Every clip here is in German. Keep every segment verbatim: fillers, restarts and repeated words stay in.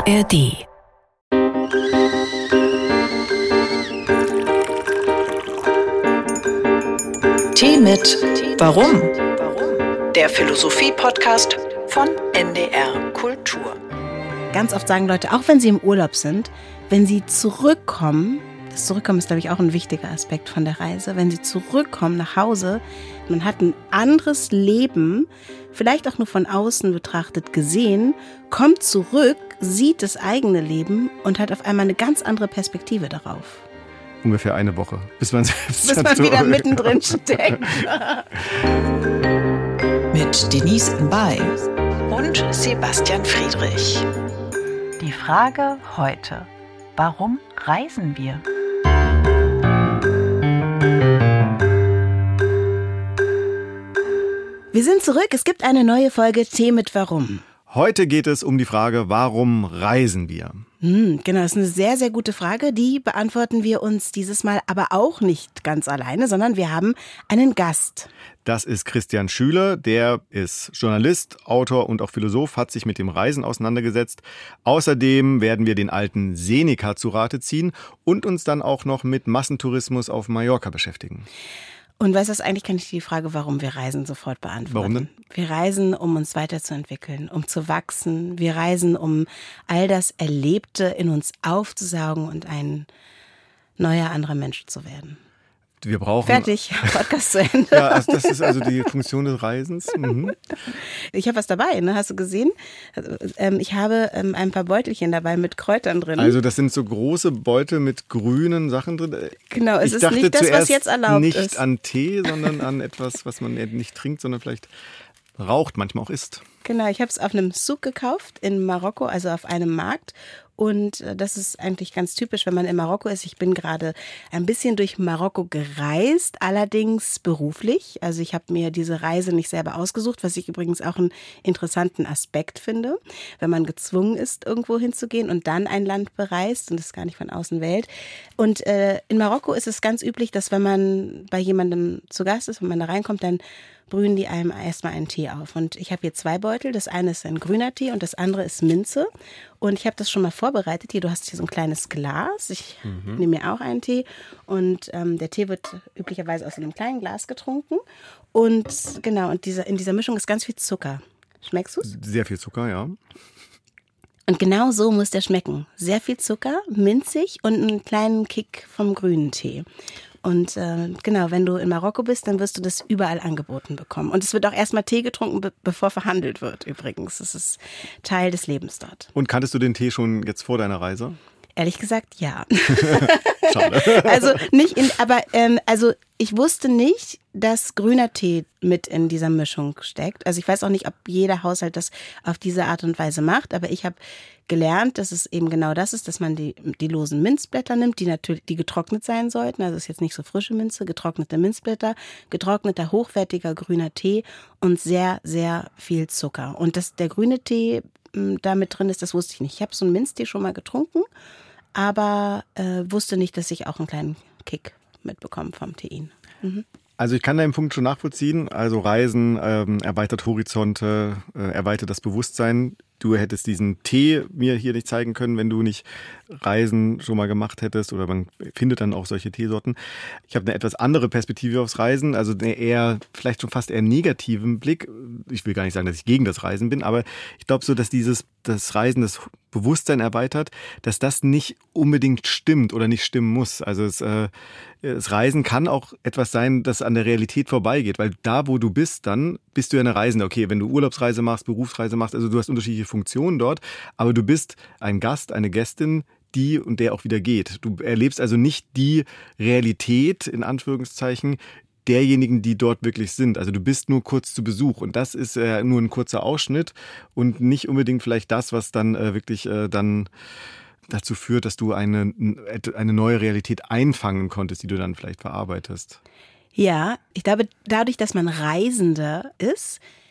R D. Tee mit Warum? Der Philosophie-Podcast von N D R Kultur. Ganz oft sagen Leute, auch wenn sie im Urlaub sind, wenn sie zurückkommen, das Zurückkommen ist, glaube ich, auch ein wichtiger Aspekt von der Reise, wenn sie zurückkommen nach Hause, man hat ein anderes Leben, vielleicht auch nur von außen betrachtet gesehen, kommt zurück, sieht das eigene Leben und hat auf einmal eine ganz andere Perspektive darauf. Ungefähr eine Woche, bis man selbst bis man wieder mittendrin steckt. Mit Denise Mbay und Sebastian Friedrich. Die Frage heute: Warum reisen wir? Wir sind zurück. Es gibt eine neue Folge Tee mit Warum. Heute geht es um die Frage, warum reisen wir? Hm, genau, das ist eine sehr, sehr gute Frage. Die beantworten wir uns dieses Mal aber auch nicht ganz alleine, sondern wir haben einen Gast. Das ist Christian Schüler, der ist Journalist, Autor und auch Philosoph, hat sich mit dem Reisen auseinandergesetzt. Außerdem werden wir den alten Seneca zu Rate ziehen und uns dann auch noch mit Massentourismus auf Mallorca beschäftigen. Und weißt du, eigentlich kann ich die Frage, warum wir reisen, sofort beantworten. Warum denn? Wir reisen, um uns weiterzuentwickeln, um zu wachsen. Wir reisen, um all das Erlebte in uns aufzusaugen und ein neuer, anderer Mensch zu werden. Wir brauchen... Fertig, Podcast zu Ende. Ja, also das ist also die Funktion des Reisens. Mhm. Ich habe was dabei, ne? Hast du gesehen? Ähm, ich habe ähm, ein paar Beutelchen dabei mit Kräutern drin. Also das sind so große Beutel mit grünen Sachen drin. Genau, es ich ist nicht das, was jetzt erlaubt nicht ist. Nicht an Tee, sondern an etwas, was man nicht trinkt, sondern vielleicht raucht, manchmal auch isst. Genau, ich habe es auf einem Souk gekauft in Marokko, also auf einem Markt. Und das ist eigentlich ganz typisch, wenn man in Marokko ist. Ich bin gerade ein bisschen durch Marokko gereist, allerdings beruflich. Also ich habe mir diese Reise nicht selber ausgesucht, was ich übrigens auch einen interessanten Aspekt finde, wenn man gezwungen ist, irgendwo hinzugehen und dann ein Land bereist und das gar nicht von außen wählt. Und äh, in Marokko ist es ganz üblich, dass wenn man bei jemandem zu Gast ist, wenn man da reinkommt, dann brühen die einem erstmal einen Tee auf. Und ich habe hier zwei Beutel. Das eine ist ein grüner Tee und das andere ist Minze. Und ich habe das schon mal vorbereitet. Hier, du hast hier so ein kleines Glas. Ich mhm. nehme mir auch einen Tee. Und ähm, der Tee wird üblicherweise aus einem kleinen Glas getrunken. Und genau, und dieser, in dieser Mischung ist ganz viel Zucker. Schmeckst du es? Sehr viel Zucker, ja. Und genau so muss der schmecken. Sehr viel Zucker, minzig und einen kleinen Kick vom grünen Tee. Und äh, genau, wenn du in Marokko bist, dann wirst du das überall angeboten bekommen. Und es wird auch erstmal Tee getrunken, be- bevor verhandelt wird übrigens. Das ist Teil des Lebens dort. Und kanntest du den Tee schon jetzt vor deiner Reise? Ehrlich gesagt, ja. Schade. Also nicht in, aber ähm, also ich wusste nicht, dass grüner Tee mit in dieser Mischung steckt. Also ich weiß auch nicht, ob jeder Haushalt das auf diese Art und Weise macht, aber ich habe gelernt, dass es eben genau das ist, dass man die, die losen Minzblätter nimmt, die natürlich, die getrocknet sein sollten. Also es ist jetzt nicht so frische Minze, getrocknete Minzblätter, getrockneter, hochwertiger grüner Tee und sehr, sehr viel Zucker. Und dass der grüne Tee m, da mit drin ist, das wusste ich nicht. Ich habe so einen Minztee schon mal getrunken, aber äh, wusste nicht, dass ich auch einen kleinen Kick mitbekomme vom Tein. Mhm. Also ich kann deinen Punkt schon nachvollziehen. Also Reisen ähm, erweitert Horizonte, äh, erweitert das Bewusstsein. Du hättest diesen Tee mir hier nicht zeigen können, wenn du nicht Reisen schon mal gemacht hättest, oder man findet dann auch solche Teesorten. Ich habe eine etwas andere Perspektive aufs Reisen, also eine eher, vielleicht schon fast eher negativen Blick. Ich will gar nicht sagen, dass ich gegen das Reisen bin, aber ich glaube so, dass dieses das Reisen das Bewusstsein erweitert, dass das nicht unbedingt stimmt oder nicht stimmen muss. Also es, äh, das Reisen kann auch etwas sein, das an der Realität vorbeigeht, weil da, wo du bist, dann bist du ja eine Reisende. Okay, wenn du Urlaubsreise machst, Berufsreise machst, also du hast unterschiedliche Funktionen dort, aber du bist ein Gast, eine Gästin, die und der auch wieder geht. Du erlebst also nicht die Realität, in Anführungszeichen, derjenigen, die dort wirklich sind. Also du bist nur kurz zu Besuch und das ist äh, nur ein kurzer Ausschnitt und nicht unbedingt vielleicht das, was dann äh, wirklich äh, dann dazu führt, dass du eine, eine neue Realität einfangen konntest, die du dann vielleicht verarbeitest. Ja, ich glaube, dadurch, dass man Reisender ist,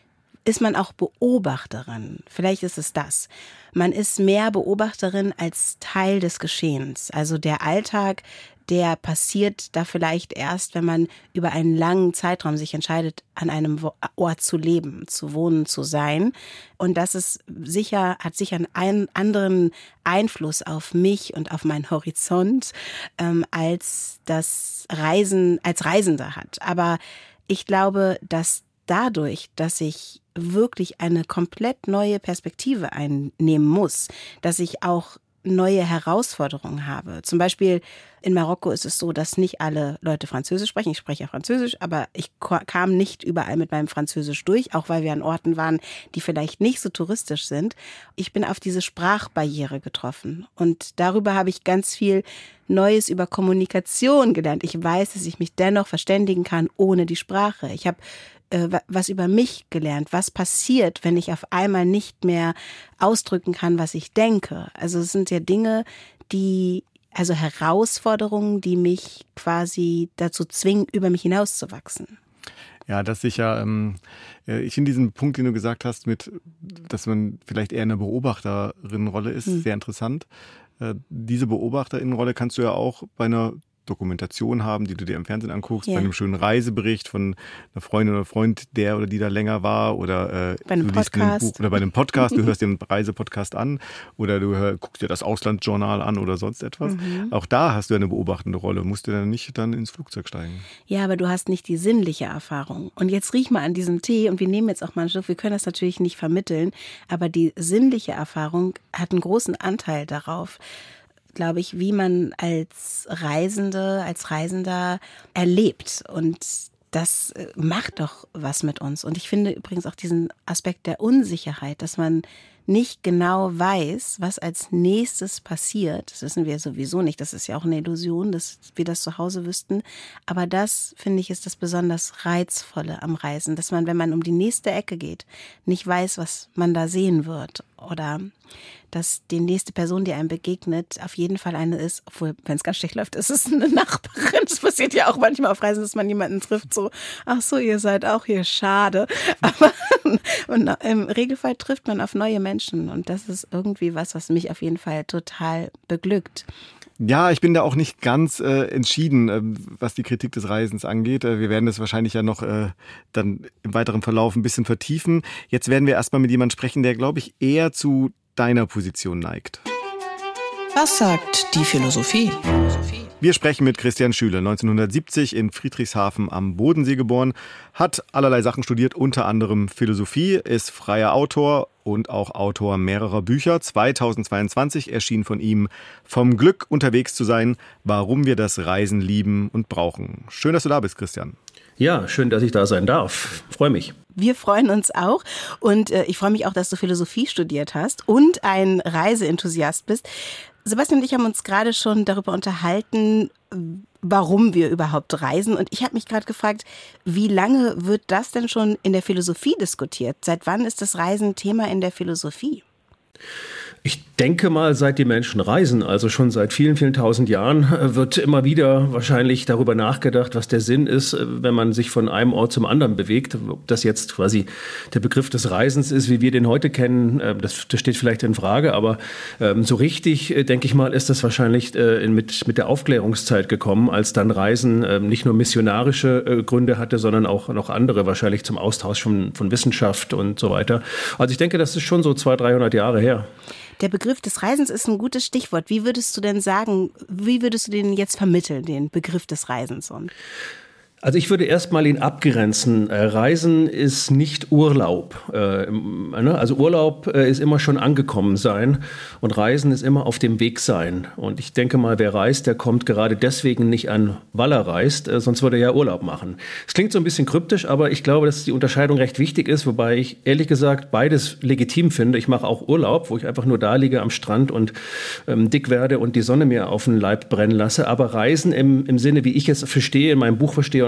ist man auch Beobachterin. Vielleicht ist es das. Man ist mehr Beobachterin als Teil des Geschehens. Also der Alltag, der passiert da vielleicht erst, wenn man über einen langen Zeitraum sich entscheidet, an einem Ort zu leben, zu wohnen, zu sein. Und das ist sicher, hat sicher einen anderen Einfluss auf mich und auf meinen Horizont, ähm, als das Reisen als Reisender hat. Aber ich glaube, dass dadurch, dass ich wirklich eine komplett neue Perspektive einnehmen muss, dass ich auch neue Herausforderungen habe. Zum Beispiel in Marokko ist es so, dass nicht alle Leute Französisch sprechen. Ich spreche ja Französisch, aber ich kam nicht überall mit meinem Französisch durch, auch weil wir an Orten waren, die vielleicht nicht so touristisch sind. Ich bin auf diese Sprachbarriere getroffen und darüber habe ich ganz viel Neues über Kommunikation gelernt. Ich weiß, dass ich mich dennoch verständigen kann ohne die Sprache. Ich habe was über mich gelernt, was passiert, wenn ich auf einmal nicht mehr ausdrücken kann, was ich denke. Also es sind ja Dinge, die, also Herausforderungen, die mich quasi dazu zwingen, über mich hinauszuwachsen. Ja, das sicher. Ähm, ich finde diesen Punkt, den du gesagt hast, mit, dass man vielleicht eher eine Beobachterinnenrolle ist, hm. sehr interessant. Äh, diese Beobachterinnenrolle kannst du ja auch bei einer Dokumentation haben, die du dir im Fernsehen anguckst, ja. bei einem schönen Reisebericht von einer Freundin oder Freund, der oder die da länger war, oder äh, bei einem du liest Podcast. Buch, oder bei einem Podcast, du hörst dir einen Reisepodcast an oder du hör, guckst dir das Auslandsjournal an oder sonst etwas. Mhm. Auch da hast du eine beobachtende Rolle, musst du dann nicht dann ins Flugzeug steigen. Ja, aber du hast nicht die sinnliche Erfahrung. Und jetzt riech mal an diesem Tee und wir nehmen jetzt auch mal einen Schluck, wir können das natürlich nicht vermitteln, aber die sinnliche Erfahrung hat einen großen Anteil darauf, glaube ich, wie man als Reisende, als Reisender erlebt. Und das macht doch was mit uns. Und ich finde übrigens auch diesen Aspekt der Unsicherheit, dass man nicht genau weiß, was als nächstes passiert. Das wissen wir sowieso nicht. Das ist ja auch eine Illusion, dass wir das zu Hause wüssten. Aber das, finde ich, ist das besonders Reizvolle am Reisen. Dass man, wenn man um die nächste Ecke geht, nicht weiß, was man da sehen wird. Oder dass die nächste Person, die einem begegnet, auf jeden Fall eine ist, obwohl, wenn es ganz schlecht läuft, ist es eine Nachbarin. Das passiert ja auch manchmal auf Reisen, dass man jemanden trifft, so, ach so, ihr seid auch hier, schade. Aber und im Regelfall trifft man auf neue Menschen und das ist irgendwie was, was mich auf jeden Fall total beglückt. Ja, ich bin da auch nicht ganz äh, entschieden, äh, was die Kritik des Reisens angeht. Äh, wir werden das wahrscheinlich ja noch äh, dann im weiteren Verlauf ein bisschen vertiefen. Jetzt werden wir erstmal mit jemandem sprechen, der, glaube ich, eher zu deiner Position neigt. Was sagt die Philosophie? Wir sprechen mit Christian Schüle, neunzehnhundertsiebzig in Friedrichshafen am Bodensee geboren, hat allerlei Sachen studiert, unter anderem Philosophie, ist freier Autor und auch Autor mehrerer Bücher. zweitausendzweiundzwanzig erschien von ihm Vom Glück unterwegs zu sein, warum wir das Reisen lieben und brauchen. Schön, dass du da bist, Christian. Ja, schön, dass ich da sein darf. Freue mich. Wir freuen uns auch und äh, ich freue mich auch, dass du Philosophie studiert hast und ein Reiseenthusiast bist. Sebastian und ich haben uns gerade schon darüber unterhalten, warum wir überhaupt reisen. Und ich habe mich gerade gefragt, wie lange wird das denn schon in der Philosophie diskutiert? Seit wann ist das Reisen Thema in der Philosophie? Ich denke mal, seit die Menschen reisen, also schon seit vielen, vielen tausend Jahren, wird immer wieder wahrscheinlich darüber nachgedacht, was der Sinn ist, wenn man sich von einem Ort zum anderen bewegt. Ob das jetzt quasi der Begriff des Reisens ist, wie wir den heute kennen, das, das steht vielleicht in Frage. Aber ähm, so richtig, denke ich mal, ist das wahrscheinlich äh, mit, mit der Aufklärungszeit gekommen, als dann Reisen äh, nicht nur missionarische äh, Gründe hatte, sondern auch noch andere, wahrscheinlich zum Austausch von, von Wissenschaft und so weiter. Also ich denke, das ist schon so zweihundert, dreihundert Jahre her. Der Begriff des Reisens ist ein gutes Stichwort. Wie würdest du denn sagen, wie würdest du den jetzt vermitteln, den Begriff des Reisens? Also ich würde erstmal ihn abgrenzen. Reisen ist nicht Urlaub. Also Urlaub ist immer schon angekommen sein und Reisen ist immer auf dem Weg sein. Und ich denke mal, wer reist, der kommt gerade deswegen nicht an, weil er reist, sonst würde er ja Urlaub machen. Es klingt so ein bisschen kryptisch, aber ich glaube, dass die Unterscheidung recht wichtig ist, wobei ich ehrlich gesagt beides legitim finde. Ich mache auch Urlaub, wo ich einfach nur da liege am Strand und ähm, dick werde und die Sonne mir auf den Leib brennen lasse. Aber Reisen im, im Sinne, wie ich es verstehe, in meinem Buch verstehe und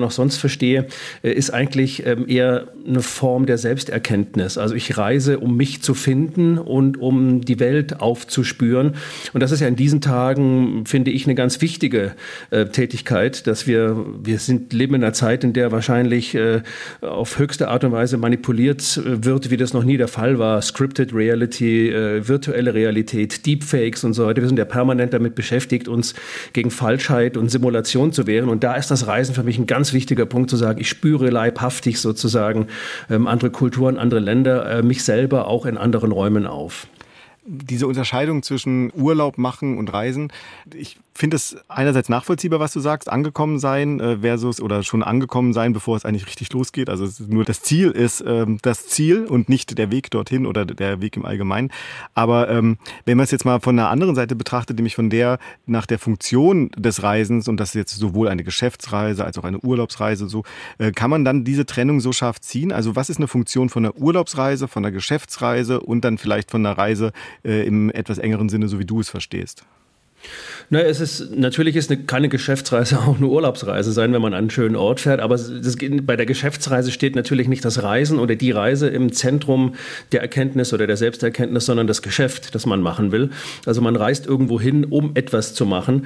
noch sonst verstehe, ist eigentlich eher eine Form der Selbsterkenntnis. Also ich reise, um mich zu finden und um die Welt aufzuspüren. Und das ist ja in diesen Tagen, finde ich, eine ganz wichtige äh, Tätigkeit, dass wir, wir sind, leben in einer Zeit, in der wahrscheinlich äh, auf höchste Art und Weise manipuliert äh, wird, wie das noch nie der Fall war. Scripted Reality, äh, virtuelle Realität, Deepfakes und so weiter. Wir sind ja permanent damit beschäftigt, uns gegen Falschheit und Simulation zu wehren. Und da ist das Reisen für mich ein ganz wichtiger Punkt, zu sagen, ich spüre leibhaftig sozusagen ähm, andere Kulturen, andere Länder, äh, mich selber auch in anderen Räumen auf. Diese Unterscheidung zwischen Urlaub machen und Reisen, ich finde es einerseits nachvollziehbar, was du sagst, angekommen sein äh, versus oder schon angekommen sein, bevor es eigentlich richtig losgeht. Also es ist nur das Ziel ist ähm, das Ziel und nicht der Weg dorthin oder der Weg im Allgemeinen. Aber ähm, wenn man es jetzt mal von der anderen Seite betrachtet, nämlich von der nach der Funktion des Reisens, und das ist jetzt sowohl eine Geschäftsreise als auch eine Urlaubsreise, so äh, kann man dann diese Trennung so scharf ziehen. Also was ist eine Funktion von einer Urlaubsreise, von einer Geschäftsreise und dann vielleicht von einer Reise äh, im etwas engeren Sinne, so wie du es verstehst? Na, es ist, natürlich ist eine, keine Geschäftsreise auch eine Urlaubsreise sein, wenn man an einen schönen Ort fährt. Aber das, bei der Geschäftsreise steht natürlich nicht das Reisen oder die Reise im Zentrum der Erkenntnis oder der Selbsterkenntnis, sondern das Geschäft, das man machen will. Also man reist irgendwo hin, um etwas zu machen.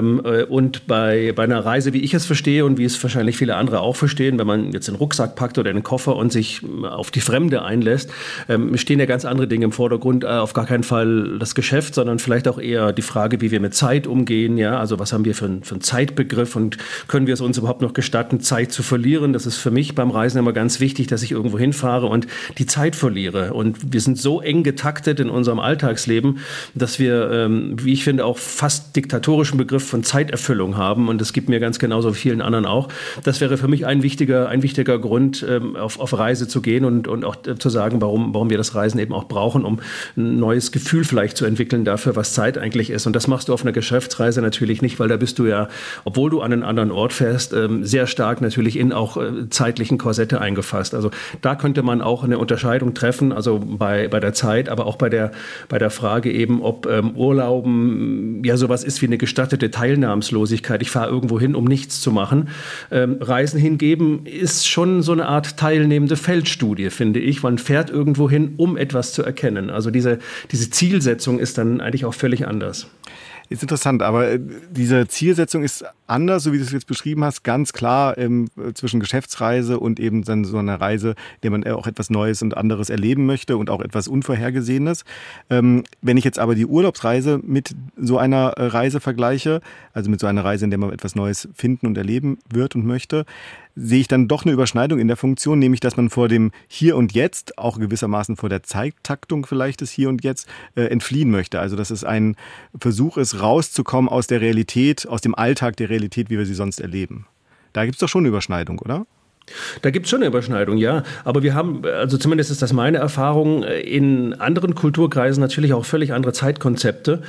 Und bei, bei einer Reise, wie ich es verstehe und wie es wahrscheinlich viele andere auch verstehen, wenn man jetzt einen Rucksack packt oder einen Koffer und sich auf die Fremde einlässt, stehen ja ganz andere Dinge im Vordergrund. Auf gar keinen Fall das Geschäft, sondern vielleicht auch eher die Frage, wie wir mit Zeit umgehen, ja, also was haben wir für, ein, für einen Zeitbegriff und können wir es uns überhaupt noch gestatten, Zeit zu verlieren? Das ist für mich beim Reisen immer ganz wichtig, dass ich irgendwo hinfahre und die Zeit verliere. Und wir sind so eng getaktet in unserem Alltagsleben, dass wir, ähm, wie ich finde, auch fast diktatorischen Begriff von Zeiterfüllung haben. Und das gibt mir ganz genauso vielen anderen auch. Das wäre für mich ein wichtiger, ein wichtiger Grund, ähm, auf, auf Reise zu gehen und, und auch äh, zu sagen, warum, warum wir das Reisen eben auch brauchen, um ein neues Gefühl vielleicht zu entwickeln dafür, was Zeit eigentlich ist. Und das machst du auf einer Geschäftsreise natürlich nicht, weil da bist du ja, obwohl du an einen anderen Ort fährst, sehr stark natürlich in auch zeitlichen Korsette eingefasst. Also da könnte man auch eine Unterscheidung treffen, also bei, bei der Zeit, aber auch bei der, bei der Frage eben, ob ähm, Urlauben ja sowas ist wie eine gestattete Teilnahmslosigkeit. Ich fahre irgendwo hin, um nichts zu machen. Ähm, Reisen hingeben ist schon so eine Art teilnehmende Feldstudie, finde ich. Man fährt irgendwo hin, um etwas zu erkennen. Also diese, diese Zielsetzung ist dann eigentlich auch völlig anders. Ist interessant, aber diese Zielsetzung ist anders, so wie du es jetzt beschrieben hast, ganz klar ähm, zwischen Geschäftsreise und eben dann so einer Reise, in der man auch etwas Neues und anderes erleben möchte und auch etwas Unvorhergesehenes. Ähm, wenn ich jetzt aber die Urlaubsreise mit so einer Reise vergleiche, also mit so einer Reise, in der man etwas Neues finden und erleben wird und möchte, sehe ich dann doch eine Überschneidung in der Funktion, nämlich dass man vor dem Hier und Jetzt, auch gewissermaßen vor der Zeittaktung vielleicht des Hier und Jetzt, äh, entfliehen möchte. Also dass es ein Versuch ist, rauszukommen aus der Realität, aus dem Alltag der Realität, wie wir sie sonst erleben. Da gibt es doch schon eine Überschneidung, oder? Da gibt es schon eine Überschneidung, ja. Aber wir haben, also zumindest ist das meine Erfahrung, in anderen Kulturkreisen natürlich auch völlig andere Zeitkonzepte.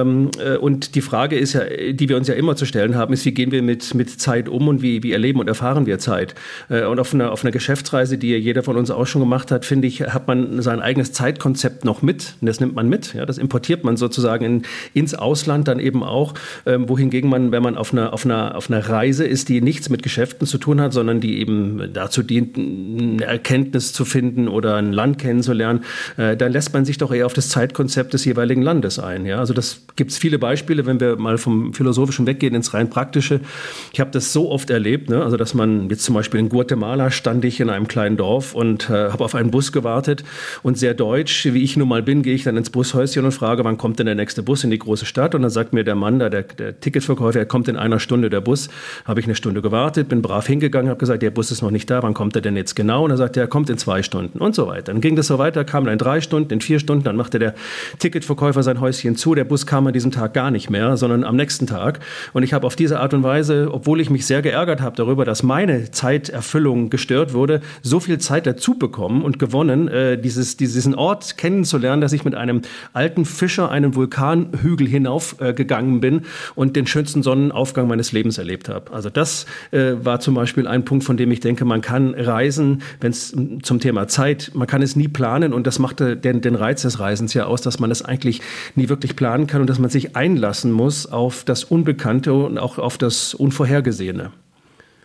Und die Frage ist ja, die wir uns ja immer zu stellen haben, ist, wie gehen wir mit, mit Zeit um und wie, wie erleben und erfahren wir Zeit? Und auf einer, auf einer Geschäftsreise, die jeder von uns auch schon gemacht hat, finde ich, hat man sein eigenes Zeitkonzept noch mit. Und das nimmt man mit. Ja, das importiert man sozusagen in, ins Ausland dann eben auch. Wohingegen man, wenn man auf einer, auf einer, auf einer Reise ist, die nichts mit Geschäften zu tun hat, sondern die eben dazu dient, eine Erkenntnis zu finden oder ein Land kennenzulernen, äh, dann lässt man sich doch eher auf das Zeitkonzept des jeweiligen Landes ein. Ja? Also das gibt es viele Beispiele, wenn wir mal vom Philosophischen weggehen ins rein Praktische. Ich habe das so oft erlebt, ne? Also dass man jetzt zum Beispiel in Guatemala stand ich in einem kleinen Dorf und äh, habe auf einen Bus gewartet und sehr deutsch, wie ich nun mal bin, gehe ich dann ins Bushäuschen und frage, wann kommt denn der nächste Bus in die große Stadt? Und dann sagt mir der Mann, da, der, der Ticketverkäufer, er kommt in einer Stunde der Bus. Habe ich eine Stunde gewartet, bin brav hingegangen, habe gesagt, der Bus ist noch nicht da, wann kommt er denn jetzt genau? Und er sagt, er kommt in zwei Stunden und so weiter. Dann ging das so weiter, kam dann in drei Stunden, in vier Stunden, dann machte der Ticketverkäufer sein Häuschen zu. Der Bus kam an diesem Tag gar nicht mehr, sondern am nächsten Tag. Und ich habe auf diese Art und Weise, obwohl ich mich sehr geärgert habe darüber, dass meine Zeiterfüllung gestört wurde, so viel Zeit dazu bekommen und gewonnen, äh, dieses, diesen Ort kennenzulernen, dass ich mit einem alten Fischer einen Vulkanhügel hinaufgegangen äh, bin und den schönsten Sonnenaufgang meines Lebens erlebt habe. Also das äh, war zum Beispiel ein Punkt, von dem ich denke, man kann reisen, wenn es zum Thema Zeit, man kann es nie planen und das macht den, den Reiz des Reisens ja aus, dass man es eigentlich nie wirklich planen kann und dass man sich einlassen muss auf das Unbekannte und auch auf das Unvorhergesehene.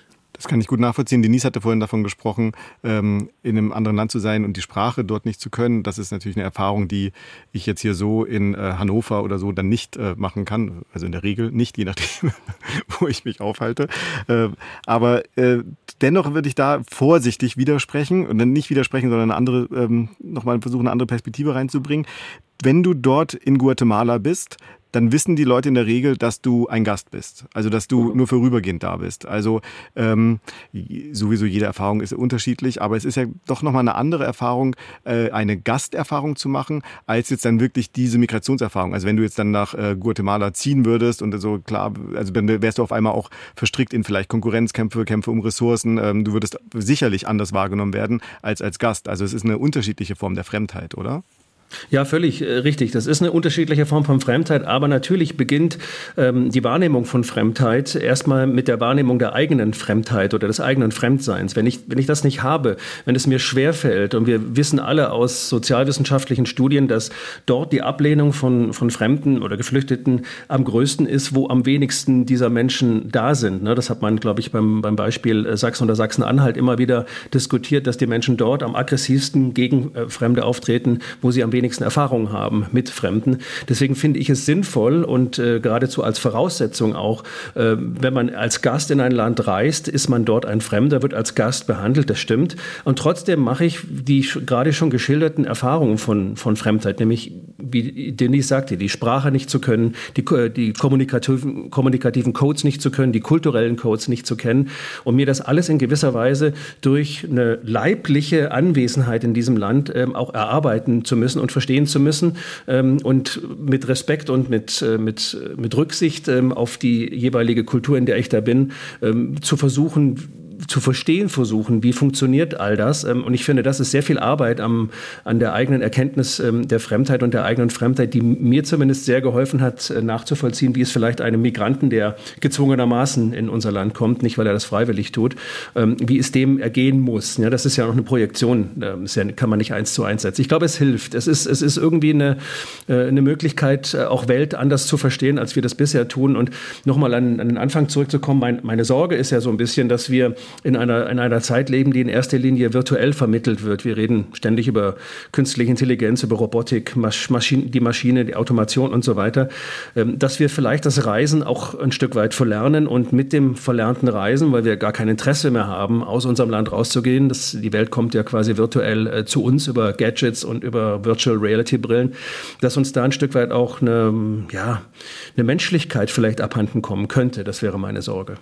Das kann ich gut nachvollziehen. Denise hatte vorhin davon gesprochen, ähm, in einem anderen Land zu sein und die Sprache dort nicht zu können. Das ist natürlich eine Erfahrung, die ich jetzt hier so in äh, Hannover oder so dann nicht äh, machen kann. Also in der Regel nicht, je nachdem, wo ich mich aufhalte. Äh, aber äh, dennoch würde ich da vorsichtig widersprechen und dann nicht widersprechen, sondern eine andere, ähm, nochmal versuchen, eine andere Perspektive reinzubringen. Wenn du dort in Guatemala bist, dann wissen die Leute in der Regel, dass du ein Gast bist. Also, dass du nur vorübergehend da bist. Also, ähm, sowieso jede Erfahrung ist unterschiedlich, aber es ist ja doch nochmal eine andere Erfahrung, äh, eine Gasterfahrung zu machen, als jetzt dann wirklich diese Migrationserfahrung. Also, wenn du jetzt dann nach äh, Guatemala ziehen würdest und so, klar, also dann wärst du auf einmal auch verstrickt in vielleicht Konkurrenzkämpfe, Kämpfe um Ressourcen. Ähm, du würdest sicherlich anders wahrgenommen werden als als Gast. Also, es ist eine unterschiedliche Form der Fremdheit, oder? Ja, völlig äh, richtig. Das ist eine unterschiedliche Form von Fremdheit, aber natürlich beginnt ähm, die Wahrnehmung von Fremdheit erstmal mit der Wahrnehmung der eigenen Fremdheit oder des eigenen Fremdseins. Wenn ich, wenn ich das nicht habe, wenn es mir schwerfällt, und wir wissen alle aus sozialwissenschaftlichen Studien, dass dort die Ablehnung von, von Fremden oder Geflüchteten am größten ist, wo am wenigsten dieser Menschen da sind. Ne, das hat man, glaube ich, beim, beim Beispiel Sachsen oder Sachsen-Anhalt immer wieder diskutiert, dass die Menschen dort am aggressivsten gegen äh, Fremde auftreten, wo sie am wenigsten Erfahrungen haben mit Fremden. Deswegen finde ich es sinnvoll und äh, geradezu als Voraussetzung auch, äh, wenn man als Gast in ein Land reist, ist man dort ein Fremder, wird als Gast behandelt, das stimmt. Und trotzdem mache ich die gerade schon geschilderten Erfahrungen von, von Fremdheit, nämlich, wie Denise sagte, die Sprache nicht zu können, die, die kommunikativen, kommunikativen Codes nicht zu können, die kulturellen Codes nicht zu kennen und mir das alles in gewisser Weise durch eine leibliche Anwesenheit in diesem Land ähm, auch erarbeiten zu müssen und verstehen zu müssen ähm, und mit Respekt und mit, äh, mit, mit Rücksicht ähm, auf die jeweilige Kultur, in der ich da bin, ähm, zu versuchen, zu verstehen versuchen, wie funktioniert all das. Und ich finde, das ist sehr viel Arbeit am, an der eigenen Erkenntnis der Fremdheit und der eigenen Fremdheit, die mir zumindest sehr geholfen hat, nachzuvollziehen, wie es vielleicht einem Migranten, der gezwungenermaßen in unser Land kommt, nicht weil er das freiwillig tut, wie es dem ergehen muss. Ja, das ist ja noch eine Projektion, das kann man nicht eins zu eins setzen. Ich glaube, es hilft. Es ist, es ist irgendwie eine, eine Möglichkeit, auch Welt anders zu verstehen, als wir das bisher tun. Und nochmal an, an den Anfang zurückzukommen, mein, meine Sorge ist ja so ein bisschen, dass wir in einer, in einer Zeit leben, die in erster Linie virtuell vermittelt wird. Wir reden ständig über künstliche Intelligenz, über Robotik, Masch, Maschine, die Maschine, die Automation und so weiter, dass wir vielleicht das Reisen auch ein Stück weit verlernen und mit dem verlernten Reisen, weil wir gar kein Interesse mehr haben, aus unserem Land rauszugehen, das, die Welt kommt ja quasi virtuell äh, zu uns über Gadgets und über Virtual Reality Brillen, dass uns da ein Stück weit auch eine, ja, eine Menschlichkeit vielleicht abhanden kommen könnte. Das wäre meine Sorge.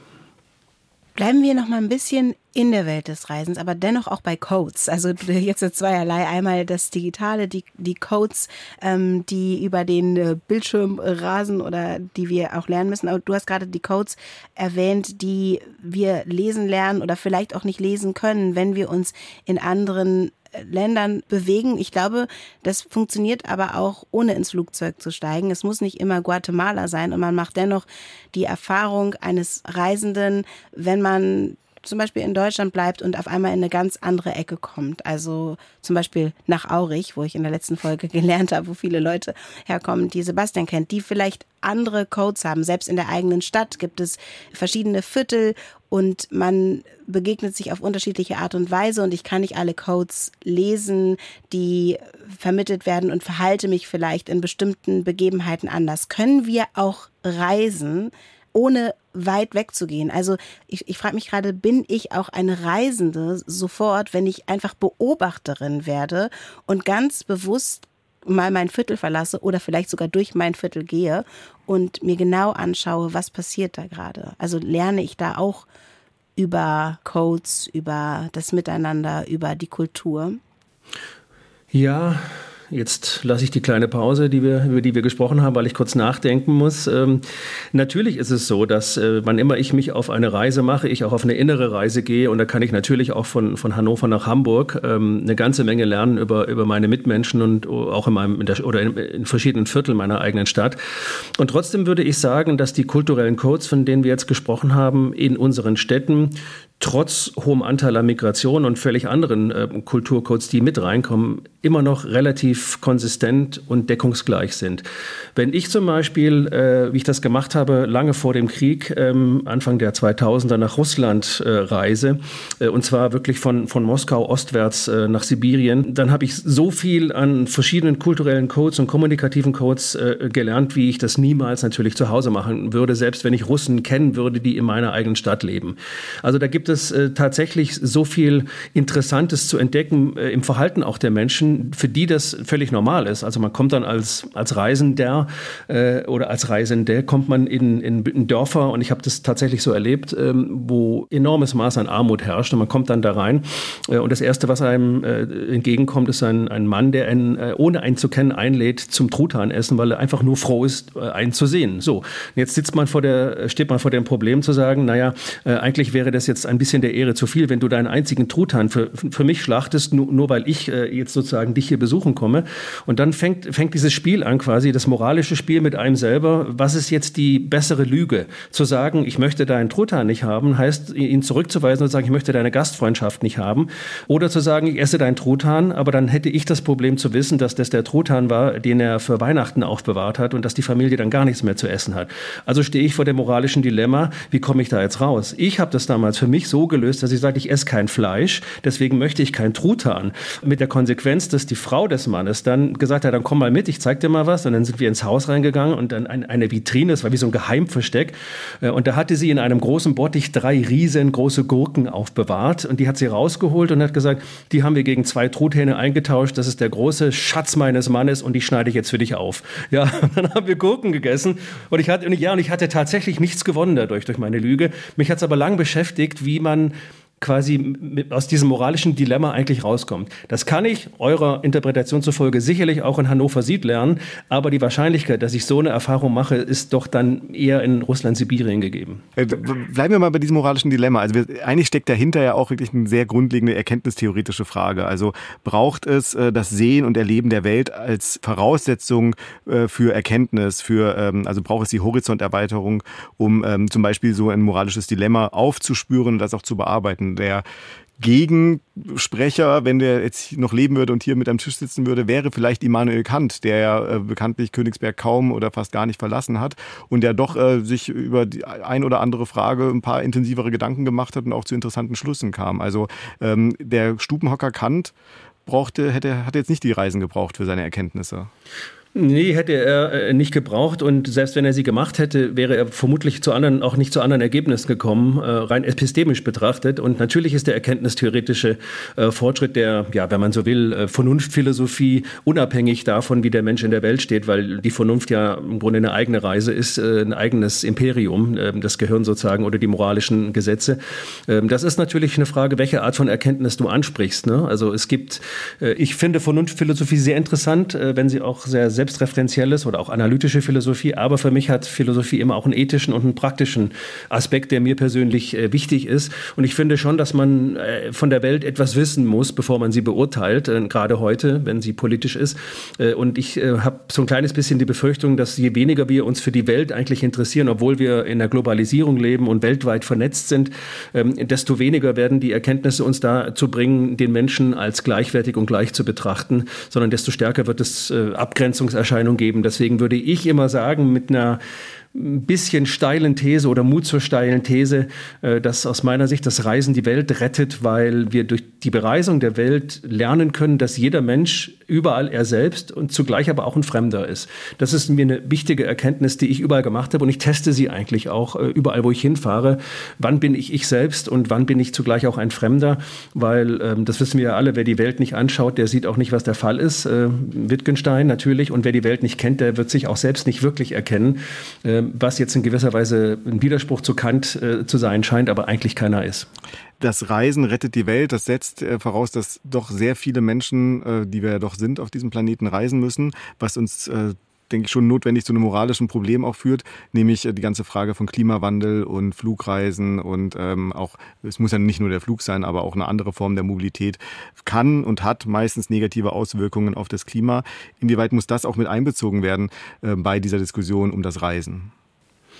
Bleiben wir noch mal ein bisschen in der Welt des Reisens, aber dennoch auch bei Codes. Also jetzt zweierlei. Einmal das Digitale, die, die Codes, ähm, die über den Bildschirm rasen oder die wir auch lernen müssen. Aber du hast gerade die Codes erwähnt, die wir lesen lernen oder vielleicht auch nicht lesen können, wenn wir uns in anderen Ländern bewegen. Ich glaube, das funktioniert aber auch, ohne ins Flugzeug zu steigen. Es muss nicht immer Guatemala sein und man macht dennoch die Erfahrung eines Reisenden, wenn man zum Beispiel in Deutschland bleibt und auf einmal in eine ganz andere Ecke kommt. Also zum Beispiel nach Aurich, wo ich in der letzten Folge gelernt habe, wo viele Leute herkommen, die Sebastian kennt, die vielleicht andere Codes haben. Selbst in der eigenen Stadt gibt es verschiedene Viertel und man begegnet sich auf unterschiedliche Art und Weise und ich kann nicht alle Codes lesen, die vermittelt werden und verhalte mich vielleicht in bestimmten Begebenheiten anders. Können wir auch reisen, ohne weit wegzugehen? Also ich, ich frage mich gerade, bin ich auch eine Reisende sofort, wenn ich einfach Beobachterin werde und ganz bewusst mal mein Viertel verlasse oder vielleicht sogar durch mein Viertel gehe und mir genau anschaue, was passiert da gerade? Also lerne ich da auch über Codes, über das Miteinander, über die Kultur? Ja, jetzt lasse ich die kleine Pause, die wir, über die wir gesprochen haben, weil ich kurz nachdenken muss. Ähm, natürlich ist es so, dass äh, wann immer ich mich auf eine Reise mache, ich auch auf eine innere Reise gehe und da kann ich natürlich auch von, von Hannover nach Hamburg ähm, eine ganze Menge lernen über, über meine Mitmenschen und auch in meinem in der, oder in, in verschiedenen Vierteln meiner eigenen Stadt. Und trotzdem würde ich sagen, dass die kulturellen Codes, von denen wir jetzt gesprochen haben, in unseren Städten trotz hohem Anteil an Migration und völlig anderen äh, Kulturcodes, die mit reinkommen, immer noch relativ konsistent und deckungsgleich sind. Wenn ich zum Beispiel, äh, wie ich das gemacht habe, lange vor dem Krieg, ähm, Anfang der zweitausender nach Russland äh, reise, äh, und zwar wirklich von, von Moskau ostwärts äh, nach Sibirien, dann habe ich so viel an verschiedenen kulturellen Codes und kommunikativen Codes äh, gelernt, wie ich das niemals natürlich zu Hause machen würde, selbst wenn ich Russen kennen würde, die in meiner eigenen Stadt leben. Also da gibt es äh, tatsächlich so viel Interessantes zu entdecken äh, im Verhalten auch der Menschen, für die das völlig normal ist. Also man kommt dann als, als Reisender äh, oder als Reisende, kommt man in, in, in Dörfer, und ich habe das tatsächlich so erlebt, ähm, wo enormes Maß an Armut herrscht, und man kommt dann da rein äh, und das Erste, was einem äh, entgegenkommt, ist ein, ein Mann, der einen, äh, ohne einen zu kennen, einlädt zum Truthahnessen, weil er einfach nur froh ist, äh, einen zu sehen. So, jetzt sitzt man vor der, steht man vor dem Problem zu sagen, naja, äh, eigentlich wäre das jetzt ein bisschen der Ehre zu viel, wenn du deinen einzigen Truthahn für, für mich schlachtest, nur, nur weil ich äh, jetzt sozusagen dich hier besuchen komme. Und dann fängt, fängt dieses Spiel an, quasi das moralische Spiel mit einem selber. Was ist jetzt die bessere Lüge? Zu sagen, ich möchte deinen Truthahn nicht haben, heißt, ihn zurückzuweisen und zu sagen, ich möchte deine Gastfreundschaft nicht haben. Oder zu sagen, ich esse deinen Truthahn, aber dann hätte ich das Problem zu wissen, dass das der Truthahn war, den er für Weihnachten aufbewahrt hat und dass die Familie dann gar nichts mehr zu essen hat. Also stehe ich vor dem moralischen Dilemma, wie komme ich da jetzt raus? Ich habe das damals für mich so gelöst, dass ich sage, ich esse kein Fleisch, deswegen möchte ich keinen Truthahn. Mit der Konsequenz, dass die Frau des Mannes dann gesagt hat, dann komm mal mit, ich zeig dir mal was. Und dann sind wir ins Haus reingegangen und dann eine Vitrine, das war wie so ein Geheimversteck. Und da hatte sie in einem großen Bottich drei riesengroße Gurken aufbewahrt und die hat sie rausgeholt und hat gesagt, die haben wir gegen zwei Truthähne eingetauscht, das ist der große Schatz meines Mannes und die schneide ich jetzt für dich auf. Ja, und dann haben wir Gurken gegessen und ich hatte, und ich, ja, und ich hatte tatsächlich nichts gewonnen dadurch, durch meine Lüge. Mich hat es aber lang beschäftigt, wie man quasi aus diesem moralischen Dilemma eigentlich rauskommt. Das kann ich eurer Interpretation zufolge sicherlich auch in Hannover Süd lernen, aber die Wahrscheinlichkeit, dass ich so eine Erfahrung mache, ist doch dann eher in Russland, Sibirien gegeben. Bleiben wir mal bei diesem moralischen Dilemma. Also wir, eigentlich steckt dahinter ja auch wirklich eine sehr grundlegende erkenntnistheoretische Frage. Also braucht es äh, das Sehen und Erleben der Welt als Voraussetzung äh, für Erkenntnis, für ähm, also braucht es die Horizonterweiterung, um ähm, zum Beispiel so ein moralisches Dilemma aufzuspüren und das auch zu bearbeiten. Der Gegensprecher, wenn der jetzt noch leben würde und hier mit am Tisch sitzen würde, wäre vielleicht Immanuel Kant, der ja äh, bekanntlich Königsberg kaum oder fast gar nicht verlassen hat und der doch äh, sich über die ein oder andere Frage ein paar intensivere Gedanken gemacht hat und auch zu interessanten Schlüssen kam. Also ähm, der Stubenhocker Kant brauchte, hätte, hat jetzt nicht die Reisen gebraucht für seine Erkenntnisse. Nee, hätte er nicht gebraucht, und selbst wenn er sie gemacht hätte, wäre er vermutlich zu anderen, auch nicht zu anderen Ergebnissen gekommen, rein epistemisch betrachtet. Und natürlich ist der erkenntnistheoretische Fortschritt der, ja, wenn man so will, Vernunftphilosophie unabhängig davon, wie der Mensch in der Welt steht, weil die Vernunft ja im Grunde eine eigene Reise ist, ein eigenes Imperium, das Gehirn sozusagen oder die moralischen Gesetze. Das ist natürlich eine Frage, welche Art von Erkenntnis du ansprichst, ne? Also es gibt, ich finde Vernunftphilosophie sehr interessant, wenn sie auch sehr, sehr selbstreferenzielles oder auch analytische Philosophie, aber für mich hat Philosophie immer auch einen ethischen und einen praktischen Aspekt, der mir persönlich äh, wichtig ist. Und ich finde schon, dass man äh, von der Welt etwas wissen muss, bevor man sie beurteilt, äh, gerade heute, wenn sie politisch ist. Äh, und ich äh, habe so ein kleines bisschen die Befürchtung, dass je weniger wir uns für die Welt eigentlich interessieren, obwohl wir in der Globalisierung leben und weltweit vernetzt sind, ähm, desto weniger werden die Erkenntnisse uns dazu bringen, den Menschen als gleichwertig und gleich zu betrachten, sondern desto stärker wird es äh, Abgrenzung Erscheinung geben. Deswegen würde ich immer sagen, mit einer ein bisschen steilen These oder Mut zur steilen These, dass aus meiner Sicht das Reisen die Welt rettet, weil wir durch die Bereisung der Welt lernen können, dass jeder Mensch überall er selbst und zugleich aber auch ein Fremder ist. Das ist mir eine wichtige Erkenntnis, die ich überall gemacht habe, und ich teste sie eigentlich auch überall, wo ich hinfahre. Wann bin ich ich selbst und wann bin ich zugleich auch ein Fremder? Weil, das wissen wir ja alle, wer die Welt nicht anschaut, der sieht auch nicht, was der Fall ist. Wittgenstein natürlich. Und wer die Welt nicht kennt, der wird sich auch selbst nicht wirklich erkennen, was jetzt in gewisser Weise ein Widerspruch zu Kant äh, zu sein scheint, aber eigentlich keiner ist. Das Reisen rettet die Welt. Das setzt äh, voraus, dass doch sehr viele Menschen, äh, die wir ja doch sind, auf diesem Planeten reisen müssen, was uns äh, denke ich, schon notwendig zu einem moralischen Problem auch führt, nämlich die ganze Frage von Klimawandel und Flugreisen und ähm, auch, es muss ja nicht nur der Flug sein, aber auch eine andere Form der Mobilität kann und hat meistens negative Auswirkungen auf das Klima. Inwieweit muss das auch mit einbezogen werden äh, bei dieser Diskussion um das Reisen?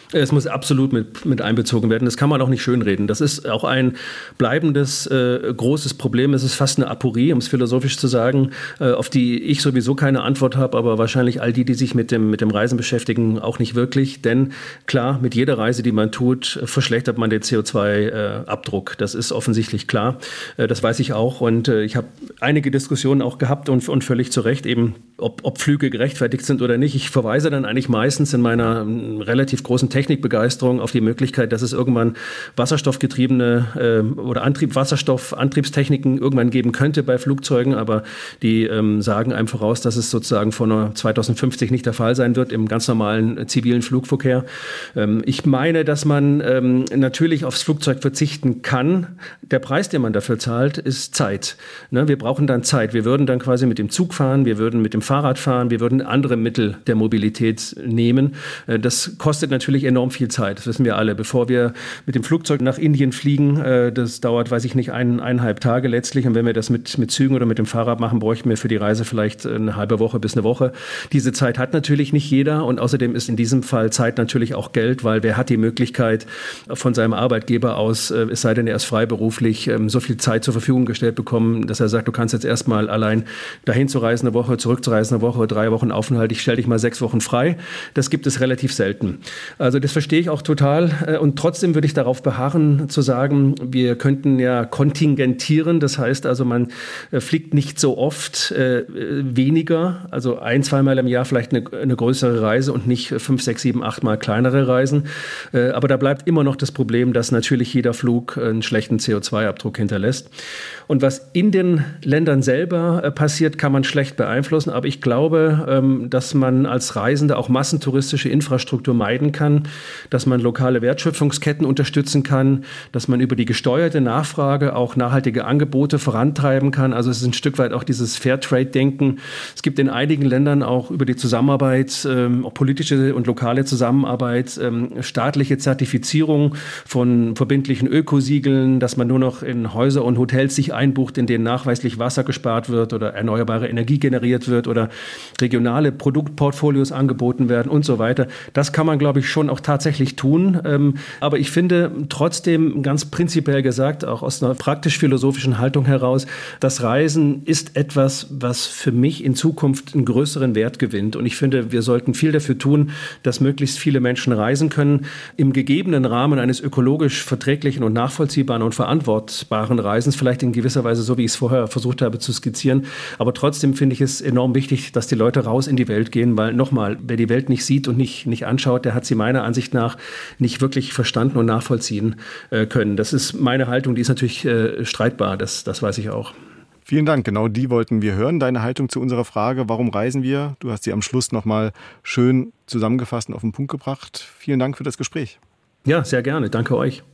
Es muss absolut mit, mit einbezogen werden. Das kann man auch nicht schönreden. Das ist auch ein bleibendes, äh, großes Problem. Es ist fast eine Aporie, um es philosophisch zu sagen, äh, auf die ich sowieso keine Antwort habe, aber wahrscheinlich all die, die sich mit dem, mit dem Reisen beschäftigen, auch nicht wirklich. Denn klar, mit jeder Reise, die man tut, verschlechtert man den C O zwei Abdruck. Das ist offensichtlich klar. Äh, das weiß ich auch. Und äh, ich habe einige Diskussionen auch gehabt und, und völlig zu Recht eben, ob, ob Flüge gerechtfertigt sind oder nicht. Ich verweise dann eigentlich meistens in meiner äh, relativ großen Technik Technikbegeisterung auf die Möglichkeit, dass es irgendwann wasserstoffgetriebene äh, oder Antrieb, Wasserstoffantriebstechniken irgendwann geben könnte bei Flugzeugen, aber die ähm, sagen einem voraus, dass es sozusagen vor zweitausendfünfzig nicht der Fall sein wird im ganz normalen äh, zivilen Flugverkehr. Ähm, ich meine, dass man ähm, natürlich aufs Flugzeug verzichten kann. Der Preis, den man dafür zahlt, ist Zeit. Ne? Wir brauchen dann Zeit. Wir würden dann quasi mit dem Zug fahren, wir würden mit dem Fahrrad fahren, wir würden andere Mittel der Mobilität nehmen. Äh, das kostet natürlich enorm viel Zeit, das wissen wir alle. Bevor wir mit dem Flugzeug nach Indien fliegen, äh, das dauert, weiß ich nicht, ein, eineinhalb Tage letztlich. Und wenn wir das mit, mit Zügen oder mit dem Fahrrad machen, bräuchten wir für die Reise vielleicht eine halbe Woche bis eine Woche. Diese Zeit hat natürlich nicht jeder und außerdem ist in diesem Fall Zeit natürlich auch Geld, weil wer hat die Möglichkeit von seinem Arbeitgeber aus, äh, es sei denn, er ist freiberuflich, ähm, so viel Zeit zur Verfügung gestellt bekommen, dass er sagt, du kannst jetzt erstmal allein dahin zu reisen eine Woche, zurückzureisen eine Woche, drei Wochen Aufenthalt, ich stelle dich mal sechs Wochen frei. Das gibt es relativ selten. Also das verstehe ich auch total. Und trotzdem würde ich darauf beharren, zu sagen, wir könnten ja kontingentieren. Das heißt also, man fliegt nicht so oft äh, weniger, also ein, zweimal im Jahr vielleicht eine, eine größere Reise und nicht fünf, sechs, sieben, acht Mal kleinere Reisen. Äh, aber da bleibt immer noch das Problem, dass natürlich jeder Flug einen schlechten C O zwei Abdruck hinterlässt. Und was in den Ländern selber äh, passiert, kann man schlecht beeinflussen. Aber ich glaube, ähm, dass man als Reisender auch massentouristische Infrastruktur meiden kann, dass man lokale Wertschöpfungsketten unterstützen kann, dass man über die gesteuerte Nachfrage auch nachhaltige Angebote vorantreiben kann. Also es ist ein Stück weit auch dieses Fairtrade-Denken. Es gibt in einigen Ländern auch über die Zusammenarbeit, ähm, auch politische und lokale Zusammenarbeit, ähm, staatliche Zertifizierung von verbindlichen Ökosiegeln, dass man nur noch in Häuser und Hotels sich einbucht, in denen nachweislich Wasser gespart wird oder erneuerbare Energie generiert wird oder regionale Produktportfolios angeboten werden und so weiter. Das kann man, glaube ich, schon auch tatsächlich tun. Ähm, aber ich finde trotzdem ganz prinzipiell gesagt, auch aus einer praktisch-philosophischen Haltung heraus, das Reisen ist etwas, was für mich in Zukunft einen größeren Wert gewinnt. Und ich finde, wir sollten viel dafür tun, dass möglichst viele Menschen reisen können. Im gegebenen Rahmen eines ökologisch verträglichen und nachvollziehbaren und verantwortbaren Reisens, vielleicht in gewisser Weise so, wie ich es vorher versucht habe zu skizzieren. Aber trotzdem finde ich es enorm wichtig, dass die Leute raus in die Welt gehen, weil nochmal, wer die Welt nicht sieht und nicht, nicht anschaut, der hat sie meiner Ansicht nach nicht wirklich verstanden und nachvollziehen äh, können. Das ist meine Haltung, die ist natürlich äh, streitbar, das, das weiß ich auch. Vielen Dank, genau die wollten wir hören. Deine Haltung zu unserer Frage, warum reisen wir? Du hast sie am Schluss nochmal schön zusammengefasst und auf den Punkt gebracht. Vielen Dank für das Gespräch. Ja, sehr gerne. Danke euch.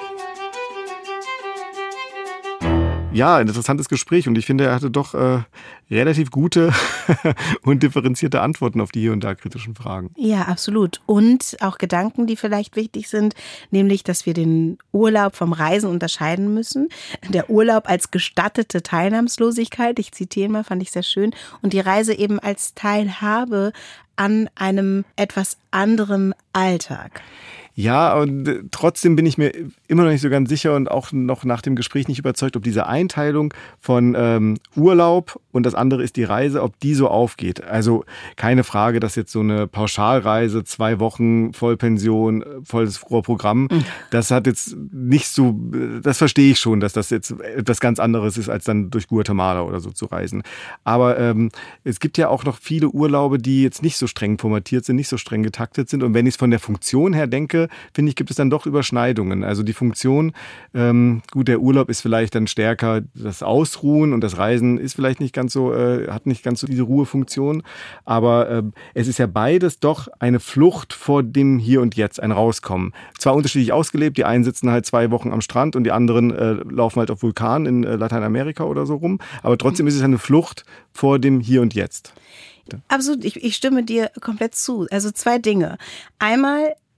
Ja, ein interessantes Gespräch und ich finde, er hatte doch äh, relativ gute und differenzierte Antworten auf die hier und da kritischen Fragen. Ja, absolut. Und auch Gedanken, die vielleicht wichtig sind, nämlich, dass wir den Urlaub vom Reisen unterscheiden müssen. Der Urlaub als gestattete Teilnahmslosigkeit, ich zitiere mal, fand ich sehr schön, und die Reise eben als Teilhabe an einem etwas anderem Alltag. Ja, und trotzdem bin ich mir immer noch nicht so ganz sicher und auch noch nach dem Gespräch nicht überzeugt, ob diese Einteilung von ähm, Urlaub und das andere ist die Reise, ob die so aufgeht. Also keine Frage, dass jetzt so eine Pauschalreise, zwei Wochen Vollpension, volles Programm, mhm. das hat jetzt nicht so, das verstehe ich schon, dass das jetzt etwas ganz anderes ist, als dann durch Guatemala oder so zu reisen. Aber ähm, es gibt ja auch noch viele Urlaube, die jetzt nicht so streng formatiert sind, nicht so streng getaktet sind. Und wenn ich es von der Funktion her denke, finde ich, gibt es dann doch Überschneidungen. Also die Funktion, ähm, gut, der Urlaub ist vielleicht dann stärker das Ausruhen und das Reisen ist vielleicht nicht ganz so, äh, hat nicht ganz so diese Ruhefunktion. Aber äh, es ist ja beides doch eine Flucht vor dem Hier und Jetzt, ein Rauskommen. Zwar unterschiedlich ausgelebt, die einen sitzen halt zwei Wochen am Strand und die anderen äh, laufen halt auf Vulkanen in äh, Lateinamerika oder so rum. Aber trotzdem ist es eine Flucht vor dem Hier und Jetzt. Absolut, ich, ich stimme dir komplett zu. Also zwei Dinge. Einmal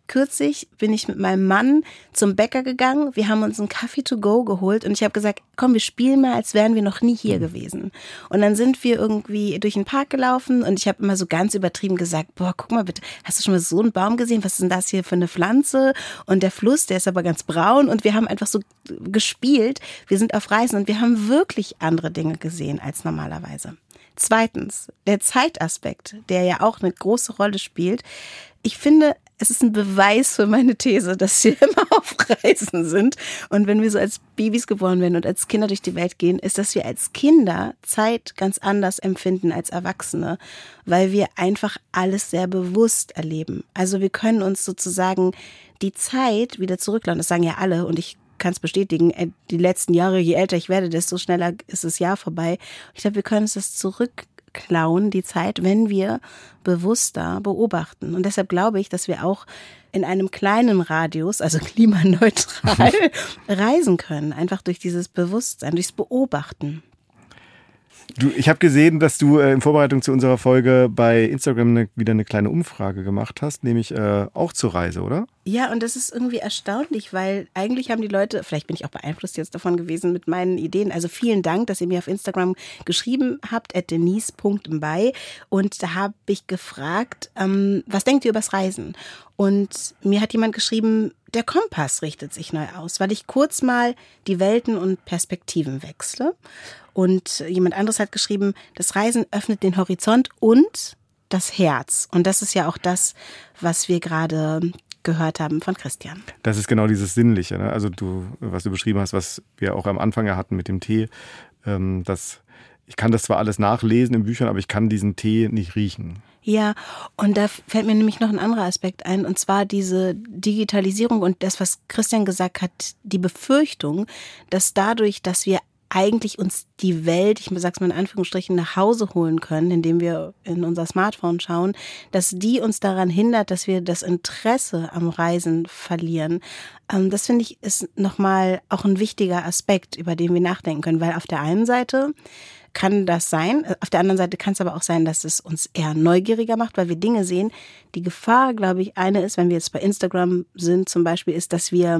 Kürzlich bin ich mit meinem Mann zum Bäcker gegangen. Wir haben uns einen Kaffee to go geholt und ich habe gesagt, komm, wir spielen mal, als wären wir noch nie hier gewesen. Und dann sind wir irgendwie durch den Park gelaufen und ich habe immer so ganz übertrieben gesagt, boah, guck mal bitte, hast du schon mal so einen Baum gesehen? Was ist denn das hier für eine Pflanze? Und der Fluss, der ist aber ganz braun und wir haben einfach so gespielt. Wir sind auf Reisen und wir haben wirklich andere Dinge gesehen als normalerweise. Zweitens, der Zeitaspekt, der ja auch eine große Rolle spielt. Ich finde, es ist ein Beweis für meine These, dass wir immer auf Reisen sind. Und wenn wir so als Babys geboren werden und als Kinder durch die Welt gehen, ist, dass wir als Kinder Zeit ganz anders empfinden als Erwachsene, weil wir einfach alles sehr bewusst erleben. Also wir können uns sozusagen die Zeit wieder zurücklassen. Das sagen ja alle und ich kann es bestätigen, die letzten Jahre, je älter ich werde, desto schneller ist das Jahr vorbei. Ich glaube, wir können uns das zurückklauen, die Zeit, wenn wir bewusster beobachten. Und deshalb glaube ich, dass wir auch in einem kleinen Radius, also klimaneutral, reisen können. Einfach durch dieses Bewusstsein, durchs Beobachten. Du, ich habe gesehen, dass du äh, in Vorbereitung zu unserer Folge bei Instagram ne, wieder eine kleine Umfrage gemacht hast, nämlich äh, auch zur Reise, oder? Ja, und das ist irgendwie erstaunlich, weil eigentlich haben die Leute, vielleicht bin ich auch beeinflusst jetzt davon gewesen mit meinen Ideen, also vielen Dank, dass ihr mir auf Instagram geschrieben habt, at denise punkt mbay, und da habe ich gefragt, ähm, was denkt ihr übers Reisen? Und mir hat jemand geschrieben, der Kompass richtet sich neu aus, weil ich kurz mal die Welten und Perspektiven wechsle. Und jemand anderes hat geschrieben, das Reisen öffnet den Horizont und das Herz. Und das ist ja auch das, was wir gerade gehört haben von Christian. Das ist genau dieses Sinnliche, ne? Also du, was du beschrieben hast, was wir auch am Anfang ja hatten mit dem Tee, ähm, das, ich kann das zwar alles nachlesen in Büchern, aber ich kann diesen Tee nicht riechen. Ja, und da fällt mir nämlich noch ein anderer Aspekt ein, und zwar diese Digitalisierung und das, was Christian gesagt hat, die Befürchtung, dass dadurch, dass wir eigentlich uns die Welt, ich sag's mal in Anführungsstrichen, nach Hause holen können, indem wir in unser Smartphone schauen, dass die uns daran hindert, dass wir das Interesse am Reisen verlieren. Ähm, das finde ich ist nochmal auch ein wichtiger Aspekt, über den wir nachdenken können, weil auf der einen Seite kann das sein, auf der anderen Seite kann es aber auch sein, dass es uns eher neugieriger macht, weil wir Dinge sehen. Die Gefahr, glaube ich, eine ist, wenn wir jetzt bei Instagram sind zum Beispiel, ist, dass wir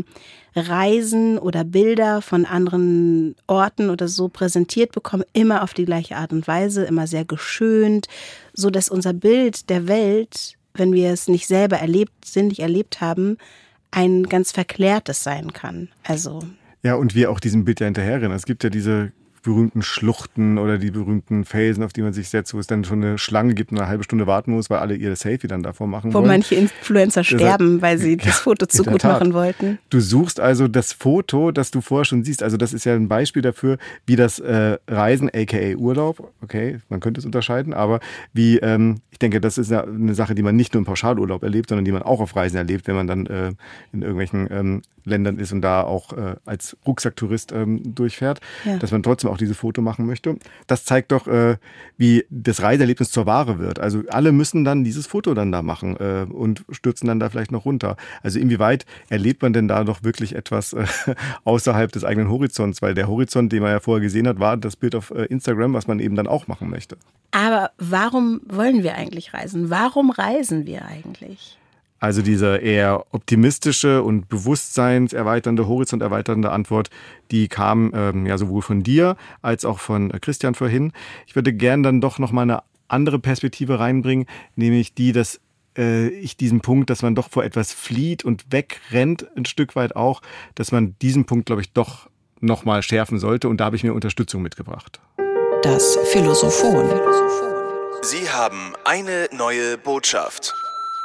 Reisen oder Bilder von anderen Orten oder so präsentiert bekommen, immer auf die gleiche Art und Weise, immer sehr geschönt, so dass unser Bild der Welt, wenn wir es nicht selber erlebt, sinnlich erlebt haben, ein ganz verklärtes sein kann. Also ja, und wir auch diesem Bild ja hinterherrennen. Es gibt ja diese berühmten Schluchten oder die berühmten Felsen, auf die man sich setzt, wo es dann schon eine Schlange gibt und eine halbe Stunde warten muss, weil alle ihr Selfie dann davor machen wo wollen. Wo manche Influencer sterben, weil sie das Foto zu gut machen wollten. Du suchst also das Foto, das du vorher schon siehst. Also das ist ja ein Beispiel dafür, wie das äh, Reisen, aka Urlaub, okay, man könnte es unterscheiden, aber wie, ähm, ich denke, das ist ja eine Sache, die man nicht nur im Pauschalurlaub erlebt, sondern die man auch auf Reisen erlebt, wenn man dann äh, in irgendwelchen ähm, Ländern ist und da auch äh, als Rucksacktourist ähm, durchfährt, ja. Dass man trotzdem auch diese Foto machen möchte. Das zeigt doch, äh, wie das Reiseerlebnis zur Ware wird. Also alle müssen dann dieses Foto dann da machen äh, und stürzen dann da vielleicht noch runter. Also inwieweit erlebt man denn da doch wirklich etwas äh, außerhalb des eigenen Horizonts? Weil der Horizont, den man ja vorher gesehen hat, war das Bild auf äh, Instagram, was man eben dann auch machen möchte. Aber warum wollen wir eigentlich reisen? Warum reisen wir eigentlich? Also diese eher optimistische und bewusstseinserweiternde, horizonterweiternde Antwort, die kam ähm, ja sowohl von dir als auch von äh, Christian vorhin. Ich würde gern dann doch noch mal eine andere Perspektive reinbringen, nämlich die, dass äh, ich diesen Punkt, dass man doch vor etwas flieht und wegrennt, ein Stück weit auch, dass man diesen Punkt, glaube ich, doch noch mal schärfen sollte. Und da habe ich mir Unterstützung mitgebracht. Das Philosophon. Sie haben eine neue Botschaft.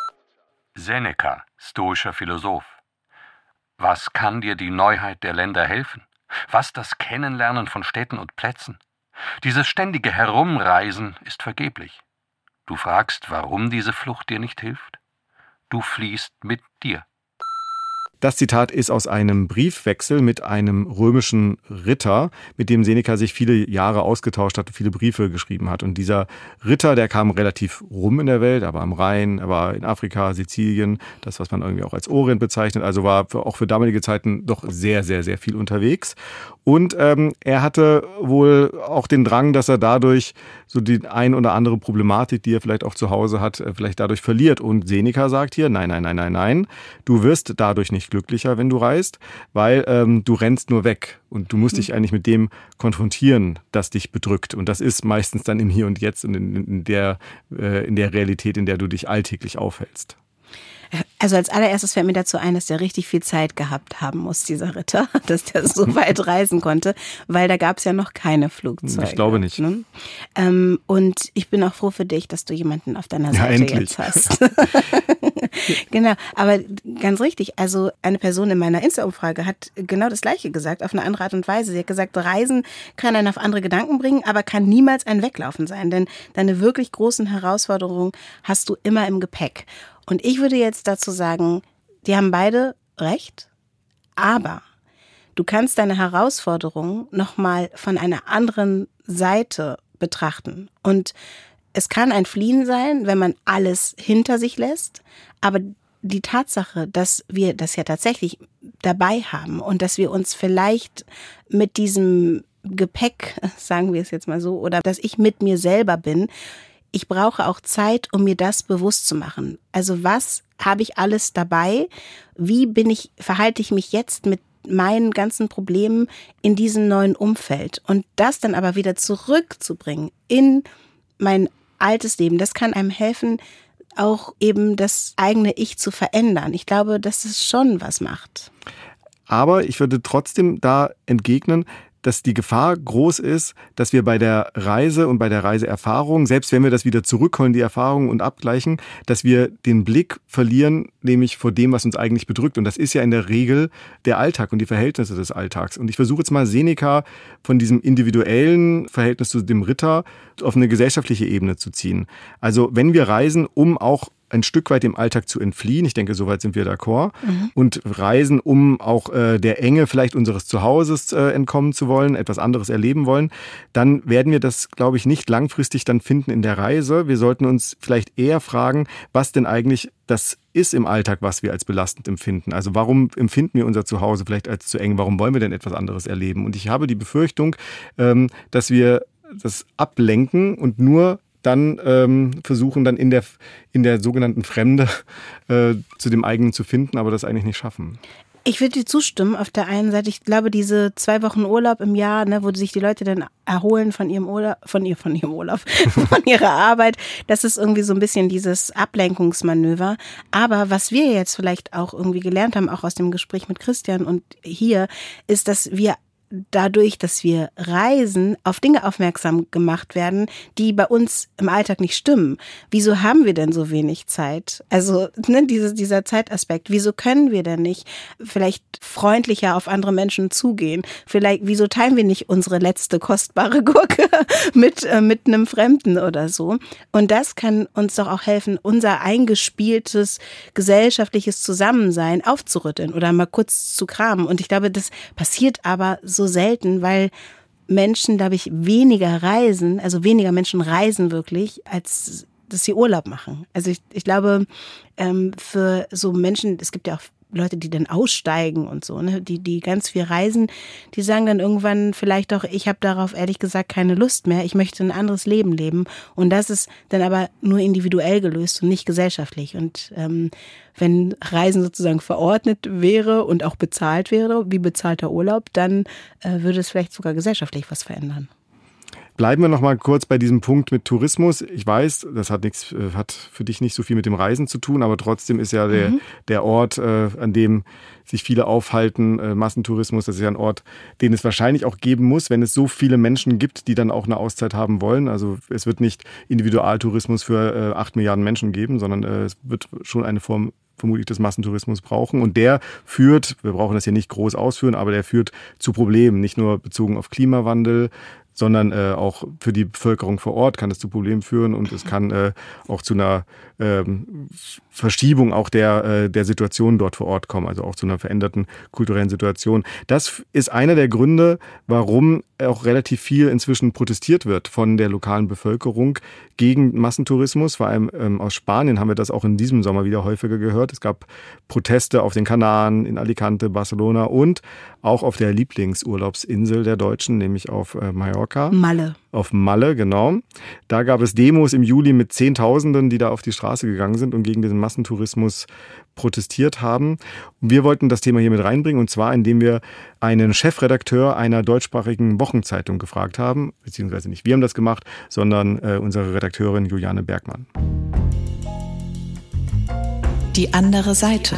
Seneca, stoischer Philosoph. Was kann dir die Neuheit der Länder helfen? Was das Kennenlernen von Städten und Plätzen? Dieses ständige Herumreisen ist vergeblich. Du fragst, warum diese Flucht dir nicht hilft? Du fliehst mit dir. Das Zitat ist aus einem Briefwechsel mit einem römischen Ritter, mit dem Seneca sich viele Jahre ausgetauscht hat und viele Briefe geschrieben hat. Und dieser Ritter, der kam relativ rum in der Welt. Er war am Rhein, er war in Afrika, Sizilien, das, was man irgendwie auch als Orient bezeichnet. Also war für, auch für damalige Zeiten doch sehr, sehr, sehr viel unterwegs. Und ähm, er hatte wohl auch den Drang, dass er dadurch so die ein oder andere Problematik, die er vielleicht auch zu Hause hat, vielleicht dadurch verliert. Und Seneca sagt hier, nein, nein, nein, nein, nein, du wirst dadurch nicht glücklicher, wenn du reist, weil ähm, du rennst nur weg und du musst dich eigentlich mit dem konfrontieren, das dich bedrückt. Und das ist meistens dann im Hier und Jetzt und in, in, der, äh, in der Realität, in der du dich alltäglich aufhältst. Also als allererstes fällt mir dazu ein, dass der richtig viel Zeit gehabt haben muss, dieser Ritter, dass der so weit reisen konnte, weil da gab es ja noch keine Flugzeuge. Ich glaube nicht. Ne? Ähm, und ich bin auch froh für dich, dass du jemanden auf deiner Seite ja, jetzt hast. Genau, aber ganz richtig, also eine Person in meiner Insta-Umfrage hat genau das Gleiche gesagt, auf eine andere Art und Weise. Sie hat gesagt, Reisen kann einen auf andere Gedanken bringen, aber kann niemals ein Weglaufen sein, denn deine wirklich großen Herausforderungen hast du immer im Gepäck. Und ich würde jetzt dazu sagen, die haben beide recht, aber du kannst deine Herausforderungen nochmal von einer anderen Seite betrachten. Und es kann ein Fliehen sein, wenn man alles hinter sich lässt, aber die Tatsache, dass wir das ja tatsächlich dabei haben und dass wir uns vielleicht mit diesem Gepäck, sagen wir es jetzt mal so, oder dass ich mit mir selber bin, ich brauche auch Zeit, um mir das bewusst zu machen. Also was habe ich alles dabei? Wie bin ich, verhalte ich mich jetzt mit meinen ganzen Problemen in diesem neuen Umfeld? Und das dann aber wieder zurückzubringen in mein altes Leben, das kann einem helfen, auch eben das eigene Ich zu verändern. Ich glaube, dass es schon was macht. Aber ich würde trotzdem da entgegnen, dass die Gefahr groß ist, dass wir bei der Reise und bei der Reiseerfahrung, selbst wenn wir das wieder zurückholen, die Erfahrungen und abgleichen, dass wir den Blick verlieren, nämlich vor dem, was uns eigentlich bedrückt. Und das ist ja in der Regel der Alltag und die Verhältnisse des Alltags. Und ich versuche jetzt mal Seneca von diesem individuellen Verhältnis zu dem Ritter auf eine gesellschaftliche Ebene zu ziehen. Also wenn wir reisen, um auch ein Stück weit dem Alltag zu entfliehen. Ich denke, soweit sind wir d'accord. Mhm. Und reisen, um auch äh, der Enge vielleicht unseres Zuhauses äh, entkommen zu wollen, etwas anderes erleben wollen, dann werden wir das, glaube ich, nicht langfristig dann finden in der Reise. Wir sollten uns vielleicht eher fragen, was denn eigentlich das ist im Alltag, was wir als belastend empfinden. Also warum empfinden wir unser Zuhause vielleicht als zu eng? Warum wollen wir denn etwas anderes erleben? Und ich habe die Befürchtung, ähm, dass wir das ablenken und nur dann ähm, versuchen, dann in der, in der sogenannten Fremde äh, zu dem eigenen zu finden, aber das eigentlich nicht schaffen. Ich würde dir zustimmen auf der einen Seite. Ich glaube, diese zwei Wochen Urlaub im Jahr, ne, wo sich die Leute dann erholen von ihrem Urlaub, von ihr, von ihrem Urlaub, von ihrer Arbeit, das ist irgendwie so ein bisschen dieses Ablenkungsmanöver. Aber was wir jetzt vielleicht auch irgendwie gelernt haben, auch aus dem Gespräch mit Christian und hier, ist, dass wir dadurch, dass wir reisen, auf Dinge aufmerksam gemacht werden, die bei uns im Alltag nicht stimmen. Wieso haben wir denn so wenig Zeit? Also ne, diese, dieser Zeitaspekt. Wieso können wir denn nicht vielleicht freundlicher auf andere Menschen zugehen? Vielleicht, wieso teilen wir nicht unsere letzte kostbare Gurke mit, äh, mit einem Fremden oder so? Und das kann uns doch auch helfen, unser eingespieltes gesellschaftliches Zusammensein aufzurütteln oder mal kurz zu kramen. Und ich glaube, das passiert aber so so selten, weil Menschen, glaube ich, weniger reisen, also weniger Menschen reisen wirklich, als dass sie Urlaub machen. Also ich, ich glaube, ähm, für so Menschen, es gibt ja auch Leute, die dann aussteigen und so, ne, die die ganz viel reisen, die sagen dann irgendwann vielleicht auch, ich habe darauf ehrlich gesagt keine Lust mehr, ich möchte ein anderes Leben leben. Und das ist dann aber nur individuell gelöst und nicht gesellschaftlich. Und ähm, wenn Reisen sozusagen verordnet wäre und auch bezahlt wäre, wie bezahlter Urlaub, dann äh, würde es vielleicht sogar gesellschaftlich was verändern. Bleiben wir noch mal kurz bei diesem Punkt mit Tourismus. Ich weiß, das hat nichts, hat für dich nicht so viel mit dem Reisen zu tun, aber trotzdem ist ja der, mhm. der Ort, äh, an dem sich viele aufhalten, äh, Massentourismus, das ist ja ein Ort, den es wahrscheinlich auch geben muss, wenn es so viele Menschen gibt, die dann auch eine Auszeit haben wollen. Also es wird nicht Individualtourismus für äh, acht Milliarden Menschen geben, sondern äh, es wird schon eine Form vermutlich des Massentourismus brauchen. Und der führt, wir brauchen das hier nicht groß ausführen, aber der führt zu Problemen, nicht nur bezogen auf Klimawandel, sondern äh, auch für die Bevölkerung vor Ort kann es zu Problemen führen und es kann äh, auch zu einer ähm, Verschiebung auch der, äh, der Situation dort vor Ort kommen, also auch zu einer veränderten kulturellen Situation. Das ist einer der Gründe, warum auch relativ viel inzwischen protestiert wird von der lokalen Bevölkerung gegen Massentourismus. Vor allem ähm, aus Spanien haben wir das auch in diesem Sommer wieder häufiger gehört. Es gab Proteste auf den Kanaren, in Alicante, Barcelona und auch auf der Lieblingsurlaubsinsel der Deutschen, nämlich auf äh, Mallorca. Malle. Auf Malle, genau. Da gab es Demos im Juli mit Zehntausenden, die da auf die Straße gegangen sind und gegen diesen Massentourismus protestiert haben. Und wir wollten das Thema hier mit reinbringen, und zwar indem wir einen Chefredakteur einer deutschsprachigen Wochenzeitung gefragt haben, beziehungsweise nicht wir haben das gemacht, sondern äh, unsere Redakteurin Juliane Bergmann. Die andere Seite.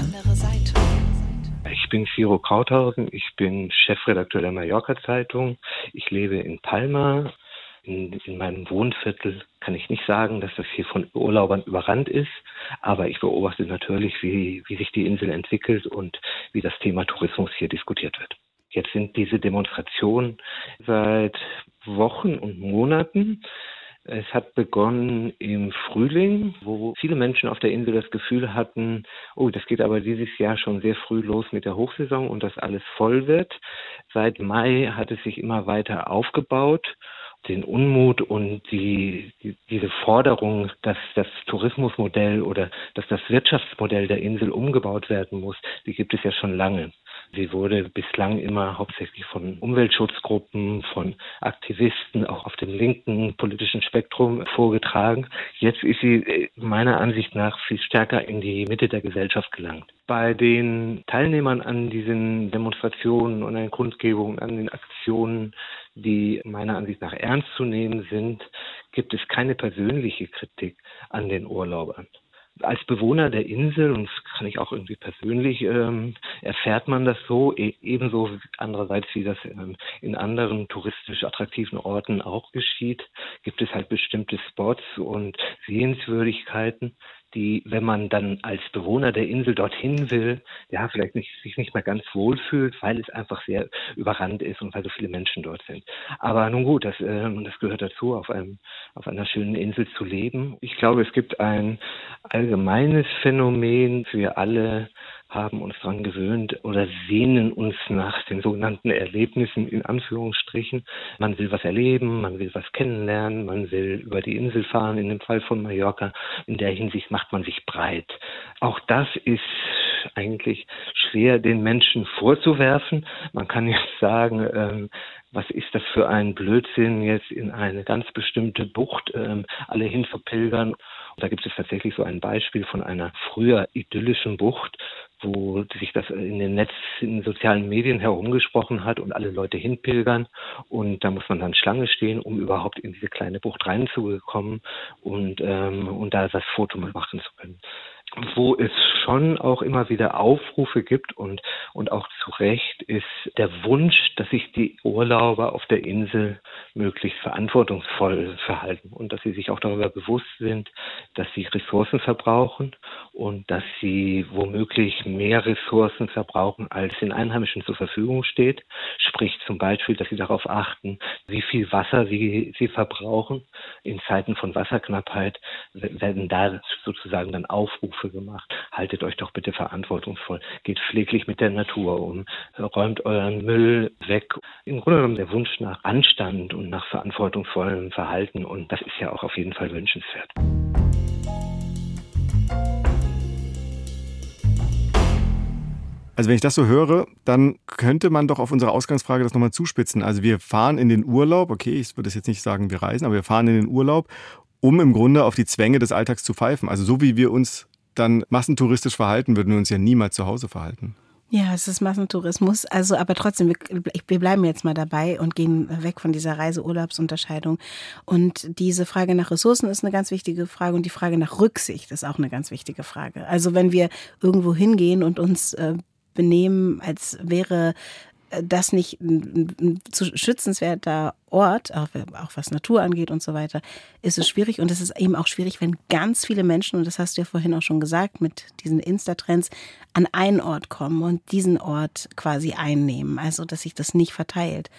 Ich bin Ciro Krauthausen, ich bin Chefredakteur der Mallorca-Zeitung. Ich lebe in Palma. In, in meinem Wohnviertel kann ich nicht sagen, dass das hier von Urlaubern überrannt ist, aber ich beobachte natürlich, wie, wie sich die Insel entwickelt und wie das Thema Tourismus hier diskutiert wird. Jetzt sind diese Demonstrationen seit Wochen und Monaten. Es hat begonnen im Frühling, wo viele Menschen auf der Insel das Gefühl hatten, oh, das geht aber dieses Jahr schon sehr früh los mit der Hochsaison und dass alles voll wird. Seit Mai hat es sich immer weiter aufgebaut. Den Unmut und die, die diese Forderung, dass das Tourismusmodell oder dass das Wirtschaftsmodell der Insel umgebaut werden muss, die gibt es ja schon lange. Sie wurde bislang immer hauptsächlich von Umweltschutzgruppen, von Aktivisten, auch auf dem linken politischen Spektrum vorgetragen. Jetzt ist sie meiner Ansicht nach viel stärker in die Mitte der Gesellschaft gelangt. Bei den Teilnehmern an diesen Demonstrationen und an den Kundgebungen, an den Aktionen, die meiner Ansicht nach ernst zu nehmen sind, gibt es keine persönliche Kritik an den Urlaubern. Als Bewohner der Insel, und das kann ich auch irgendwie persönlich, ähm, erfährt man das so, e- ebenso andererseits wie das ähm, in anderen touristisch attraktiven Orten auch geschieht, gibt es halt bestimmte Spots und Sehenswürdigkeiten, die, wenn man dann als Bewohner der Insel dorthin will, ja, vielleicht nicht, sich nicht mehr ganz wohl fühlt, weil es einfach sehr überrannt ist und weil so viele Menschen dort sind. Aber nun gut, das, äh, das gehört dazu, auf einem, auf einer schönen Insel zu leben. Ich glaube, es gibt ein allgemeines Phänomen. Wir alle haben uns daran gewöhnt oder sehnen uns nach den sogenannten Erlebnissen in Anführungsstrichen. Man will was erleben, man will was kennenlernen, man will über die Insel fahren, in dem Fall von Mallorca. In der Hinsicht macht man sich breit. Auch das ist eigentlich schwer den Menschen vorzuwerfen. Man kann jetzt sagen, ähm, was ist das für ein Blödsinn, jetzt in eine ganz bestimmte Bucht ähm, alle hin verpilgern. Und da gibt es tatsächlich so ein Beispiel von einer früher idyllischen Bucht, wo sich das in den Netz, in den sozialen Medien herumgesprochen hat und alle Leute hinpilgern. Und da muss man dann Schlange stehen, um überhaupt in diese kleine Bucht reinzukommen und, ähm, und da das Foto mal machen zu können. Wo es schon auch immer wieder Aufrufe gibt und, und auch zu Recht ist der Wunsch, dass sich die Urlauber auf der Insel möglichst verantwortungsvoll verhalten und dass sie sich auch darüber bewusst sind, dass sie Ressourcen verbrauchen und dass sie womöglich mehr Ressourcen verbrauchen, als den Einheimischen zur Verfügung steht. Sprich zum Beispiel, dass sie darauf achten, wie viel Wasser sie, sie verbrauchen. In Zeiten von Wasserknappheit werden da sozusagen dann Aufrufe gemacht. Haltet euch doch bitte verantwortungsvoll. Geht pfleglich mit der Natur um. Räumt euren Müll weg. Im Grunde genommen der Wunsch nach Anstand und nach verantwortungsvollem Verhalten. Und das ist ja auch auf jeden Fall wünschenswert. Also wenn ich das so höre, dann könnte man doch auf unsere Ausgangsfrage das nochmal zuspitzen. Also wir fahren in den Urlaub, okay, ich würde jetzt nicht sagen, wir reisen, aber wir fahren in den Urlaub, um im Grunde auf die Zwänge des Alltags zu pfeifen. Also so wie wir uns dann massentouristisch verhalten, würden wir uns ja niemals zu Hause verhalten. Ja, es ist Massentourismus. Also, aber trotzdem, wir, wir bleiben jetzt mal dabei und gehen weg von dieser Reise-Urlaubsunterscheidung. Und diese Frage nach Ressourcen ist eine ganz wichtige Frage und die Frage nach Rücksicht ist auch eine ganz wichtige Frage. Also, wenn wir irgendwo hingehen und uns äh, benehmen, als wäre das nicht ein, ein zu schützenswerter Ort, auch, auch was Natur angeht und so weiter, ist es schwierig. Und es ist eben auch schwierig, wenn ganz viele Menschen, und das hast du ja vorhin auch schon gesagt, mit diesen Insta-Trends an einen Ort kommen und diesen Ort quasi einnehmen. Also, dass sich das nicht verteilt.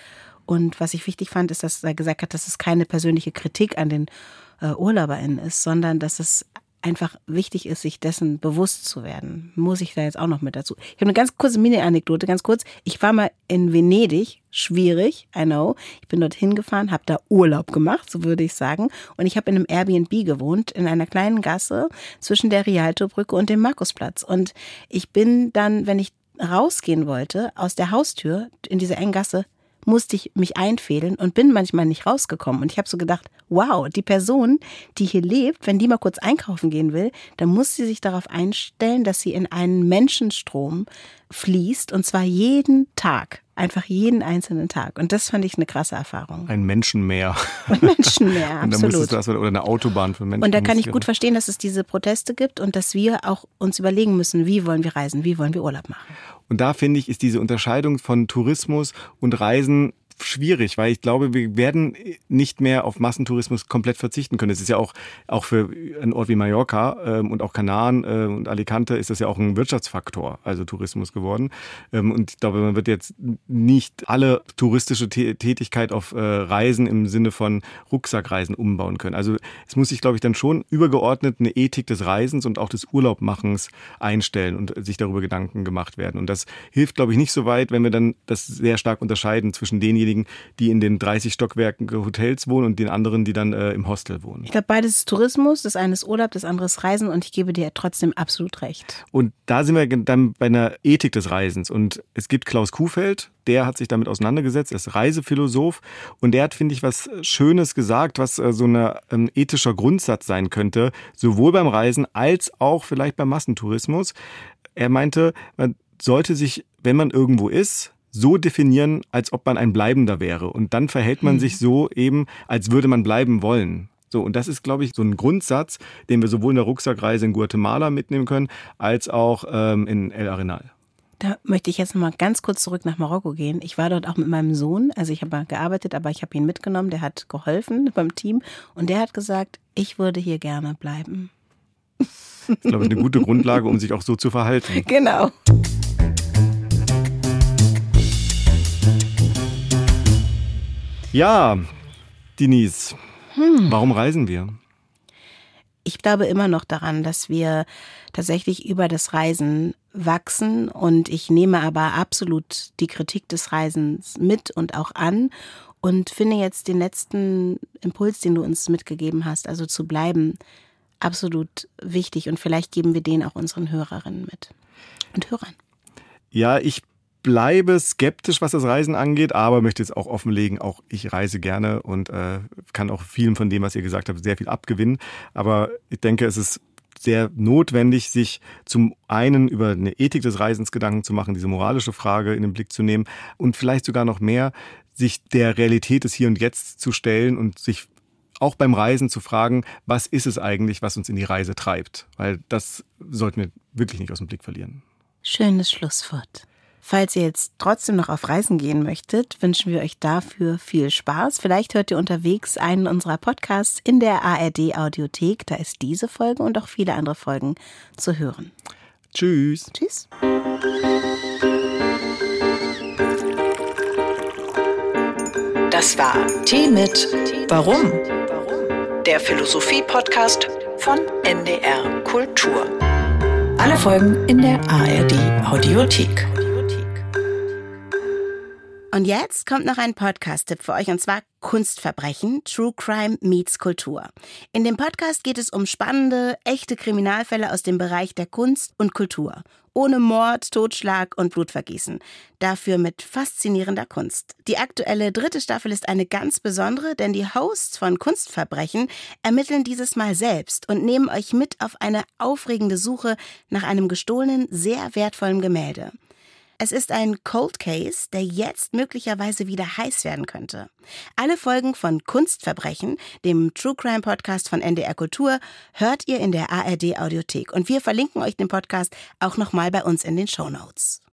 Und was ich wichtig fand, ist, dass er gesagt hat, dass es keine persönliche Kritik an den äh, UrlauberInnen ist, sondern dass es einfach wichtig ist, sich dessen bewusst zu werden. Muss ich da jetzt auch noch mit dazu. Ich habe eine ganz kurze Mini-Anekdote, ganz kurz. Ich war mal in Venedig, schwierig, I know. Ich bin dorthin gefahren, habe da Urlaub gemacht, so würde ich sagen. Und ich habe in einem Airbnb gewohnt, in einer kleinen Gasse zwischen der Rialtobrücke und dem Markusplatz. Und ich bin dann, wenn ich rausgehen wollte, aus der Haustür in diese engen Gasse, musste ich mich einfädeln und bin manchmal nicht rausgekommen. Und ich habe so gedacht, wow, die Person, die hier lebt, wenn die mal kurz einkaufen gehen will, dann muss sie sich darauf einstellen, dass sie in einen Menschenstrom fließt und zwar jeden Tag. Einfach jeden einzelnen Tag. Und das fand ich eine krasse Erfahrung. Ein Menschenmeer. Ein Menschenmeer, absolut. Und dann musstest du das, oder eine Autobahn für Menschen. Und da kann ich gut verstehen, dass es diese Proteste gibt und dass wir auch uns überlegen müssen, wie wollen wir reisen, wie wollen wir Urlaub machen. Und da finde ich, ist diese Unterscheidung von Tourismus und Reisen schwierig, weil ich glaube, wir werden nicht mehr auf Massentourismus komplett verzichten können. Es ist ja auch, auch für einen Ort wie Mallorca ähm, und auch Kanaren äh, und Alicante ist das ja auch ein Wirtschaftsfaktor, also Tourismus geworden. Ähm, und ich glaube, man wird jetzt nicht alle touristische Tä- Tätigkeit auf äh, Reisen im Sinne von Rucksackreisen umbauen können. Also es muss sich, glaube ich, dann schon übergeordnet eine Ethik des Reisens und auch des Urlaubmachens einstellen und sich darüber Gedanken gemacht werden. Und das hilft, glaube ich, nicht so weit, wenn wir dann das sehr stark unterscheiden zwischen denjenigen, die in den dreißig Stockwerken Hotels wohnen und den anderen, die dann äh, im Hostel wohnen. Ich glaube, beides ist Tourismus, das eine ist Urlaub, das andere ist Reisen und ich gebe dir trotzdem absolut recht. Und da sind wir dann bei einer Ethik des Reisens und es gibt Klaus Kuhfeld, der hat sich damit auseinandergesetzt, er ist Reisephilosoph und der hat, finde ich, was Schönes gesagt, was äh, so ein ähm, ethischer Grundsatz sein könnte, sowohl beim Reisen als auch vielleicht beim Massentourismus. Er meinte, man sollte sich, wenn man irgendwo ist, so definieren, als ob man ein Bleibender wäre. Und dann verhält man sich so eben, als würde man bleiben wollen. So, und das ist, glaube ich, so ein Grundsatz, den wir sowohl in der Rucksackreise in Guatemala mitnehmen können, als auch ähm, in El Arenal. Da möchte ich jetzt noch mal ganz kurz zurück nach Marokko gehen. Ich war dort auch mit meinem Sohn. Also ich habe gearbeitet, aber ich habe ihn mitgenommen. Der hat geholfen beim Team. Und der hat gesagt, ich würde hier gerne bleiben. Das ist, glaube ich, eine gute Grundlage, um sich auch so zu verhalten. Genau. Ja, Denise, hm. warum reisen wir? Ich glaube immer noch daran, dass wir tatsächlich über das Reisen wachsen und ich nehme aber absolut die Kritik des Reisens mit und auch an und finde jetzt den letzten Impuls, den du uns mitgegeben hast, also zu bleiben, absolut wichtig und vielleicht geben wir den auch unseren Hörerinnen mit und Hörern. Ja, ich bleibe skeptisch, was das Reisen angeht, aber möchte jetzt auch offenlegen, auch ich reise gerne und äh, kann auch vielen von dem, was ihr gesagt habt, sehr viel abgewinnen. Aber ich denke, es ist sehr notwendig, sich zum einen über eine Ethik des Reisens Gedanken zu machen, diese moralische Frage in den Blick zu nehmen und vielleicht sogar noch mehr, sich der Realität des Hier und Jetzt zu stellen und sich auch beim Reisen zu fragen, was ist es eigentlich, was uns in die Reise treibt? Weil das sollten wir wirklich nicht aus dem Blick verlieren. Schönes Schlusswort. Falls ihr jetzt trotzdem noch auf Reisen gehen möchtet, wünschen wir euch dafür viel Spaß. Vielleicht hört ihr unterwegs einen unserer Podcasts in der A R D-Audiothek. Da ist diese Folge und auch viele andere Folgen zu hören. Tschüss. Tschüss. Das war Tee mit Warum? Der Philosophie-Podcast von N D R Kultur. Alle Folgen in der A R D-Audiothek. Und jetzt kommt noch ein Podcast-Tipp für euch, und zwar Kunstverbrechen, True Crime meets Kultur. In dem Podcast geht es um spannende, echte Kriminalfälle aus dem Bereich der Kunst und Kultur. Ohne Mord, Totschlag und Blutvergießen. Dafür mit faszinierender Kunst. Die aktuelle dritte Staffel ist eine ganz besondere, denn die Hosts von Kunstverbrechen ermitteln dieses Mal selbst und nehmen euch mit auf eine aufregende Suche nach einem gestohlenen, sehr wertvollen Gemälde. Es ist ein Cold Case, der jetzt möglicherweise wieder heiß werden könnte. Alle Folgen von Kunstverbrechen, dem True Crime Podcast von N D R Kultur, hört ihr in der A R D Audiothek. Und wir verlinken euch den Podcast auch nochmal bei uns in den Shownotes.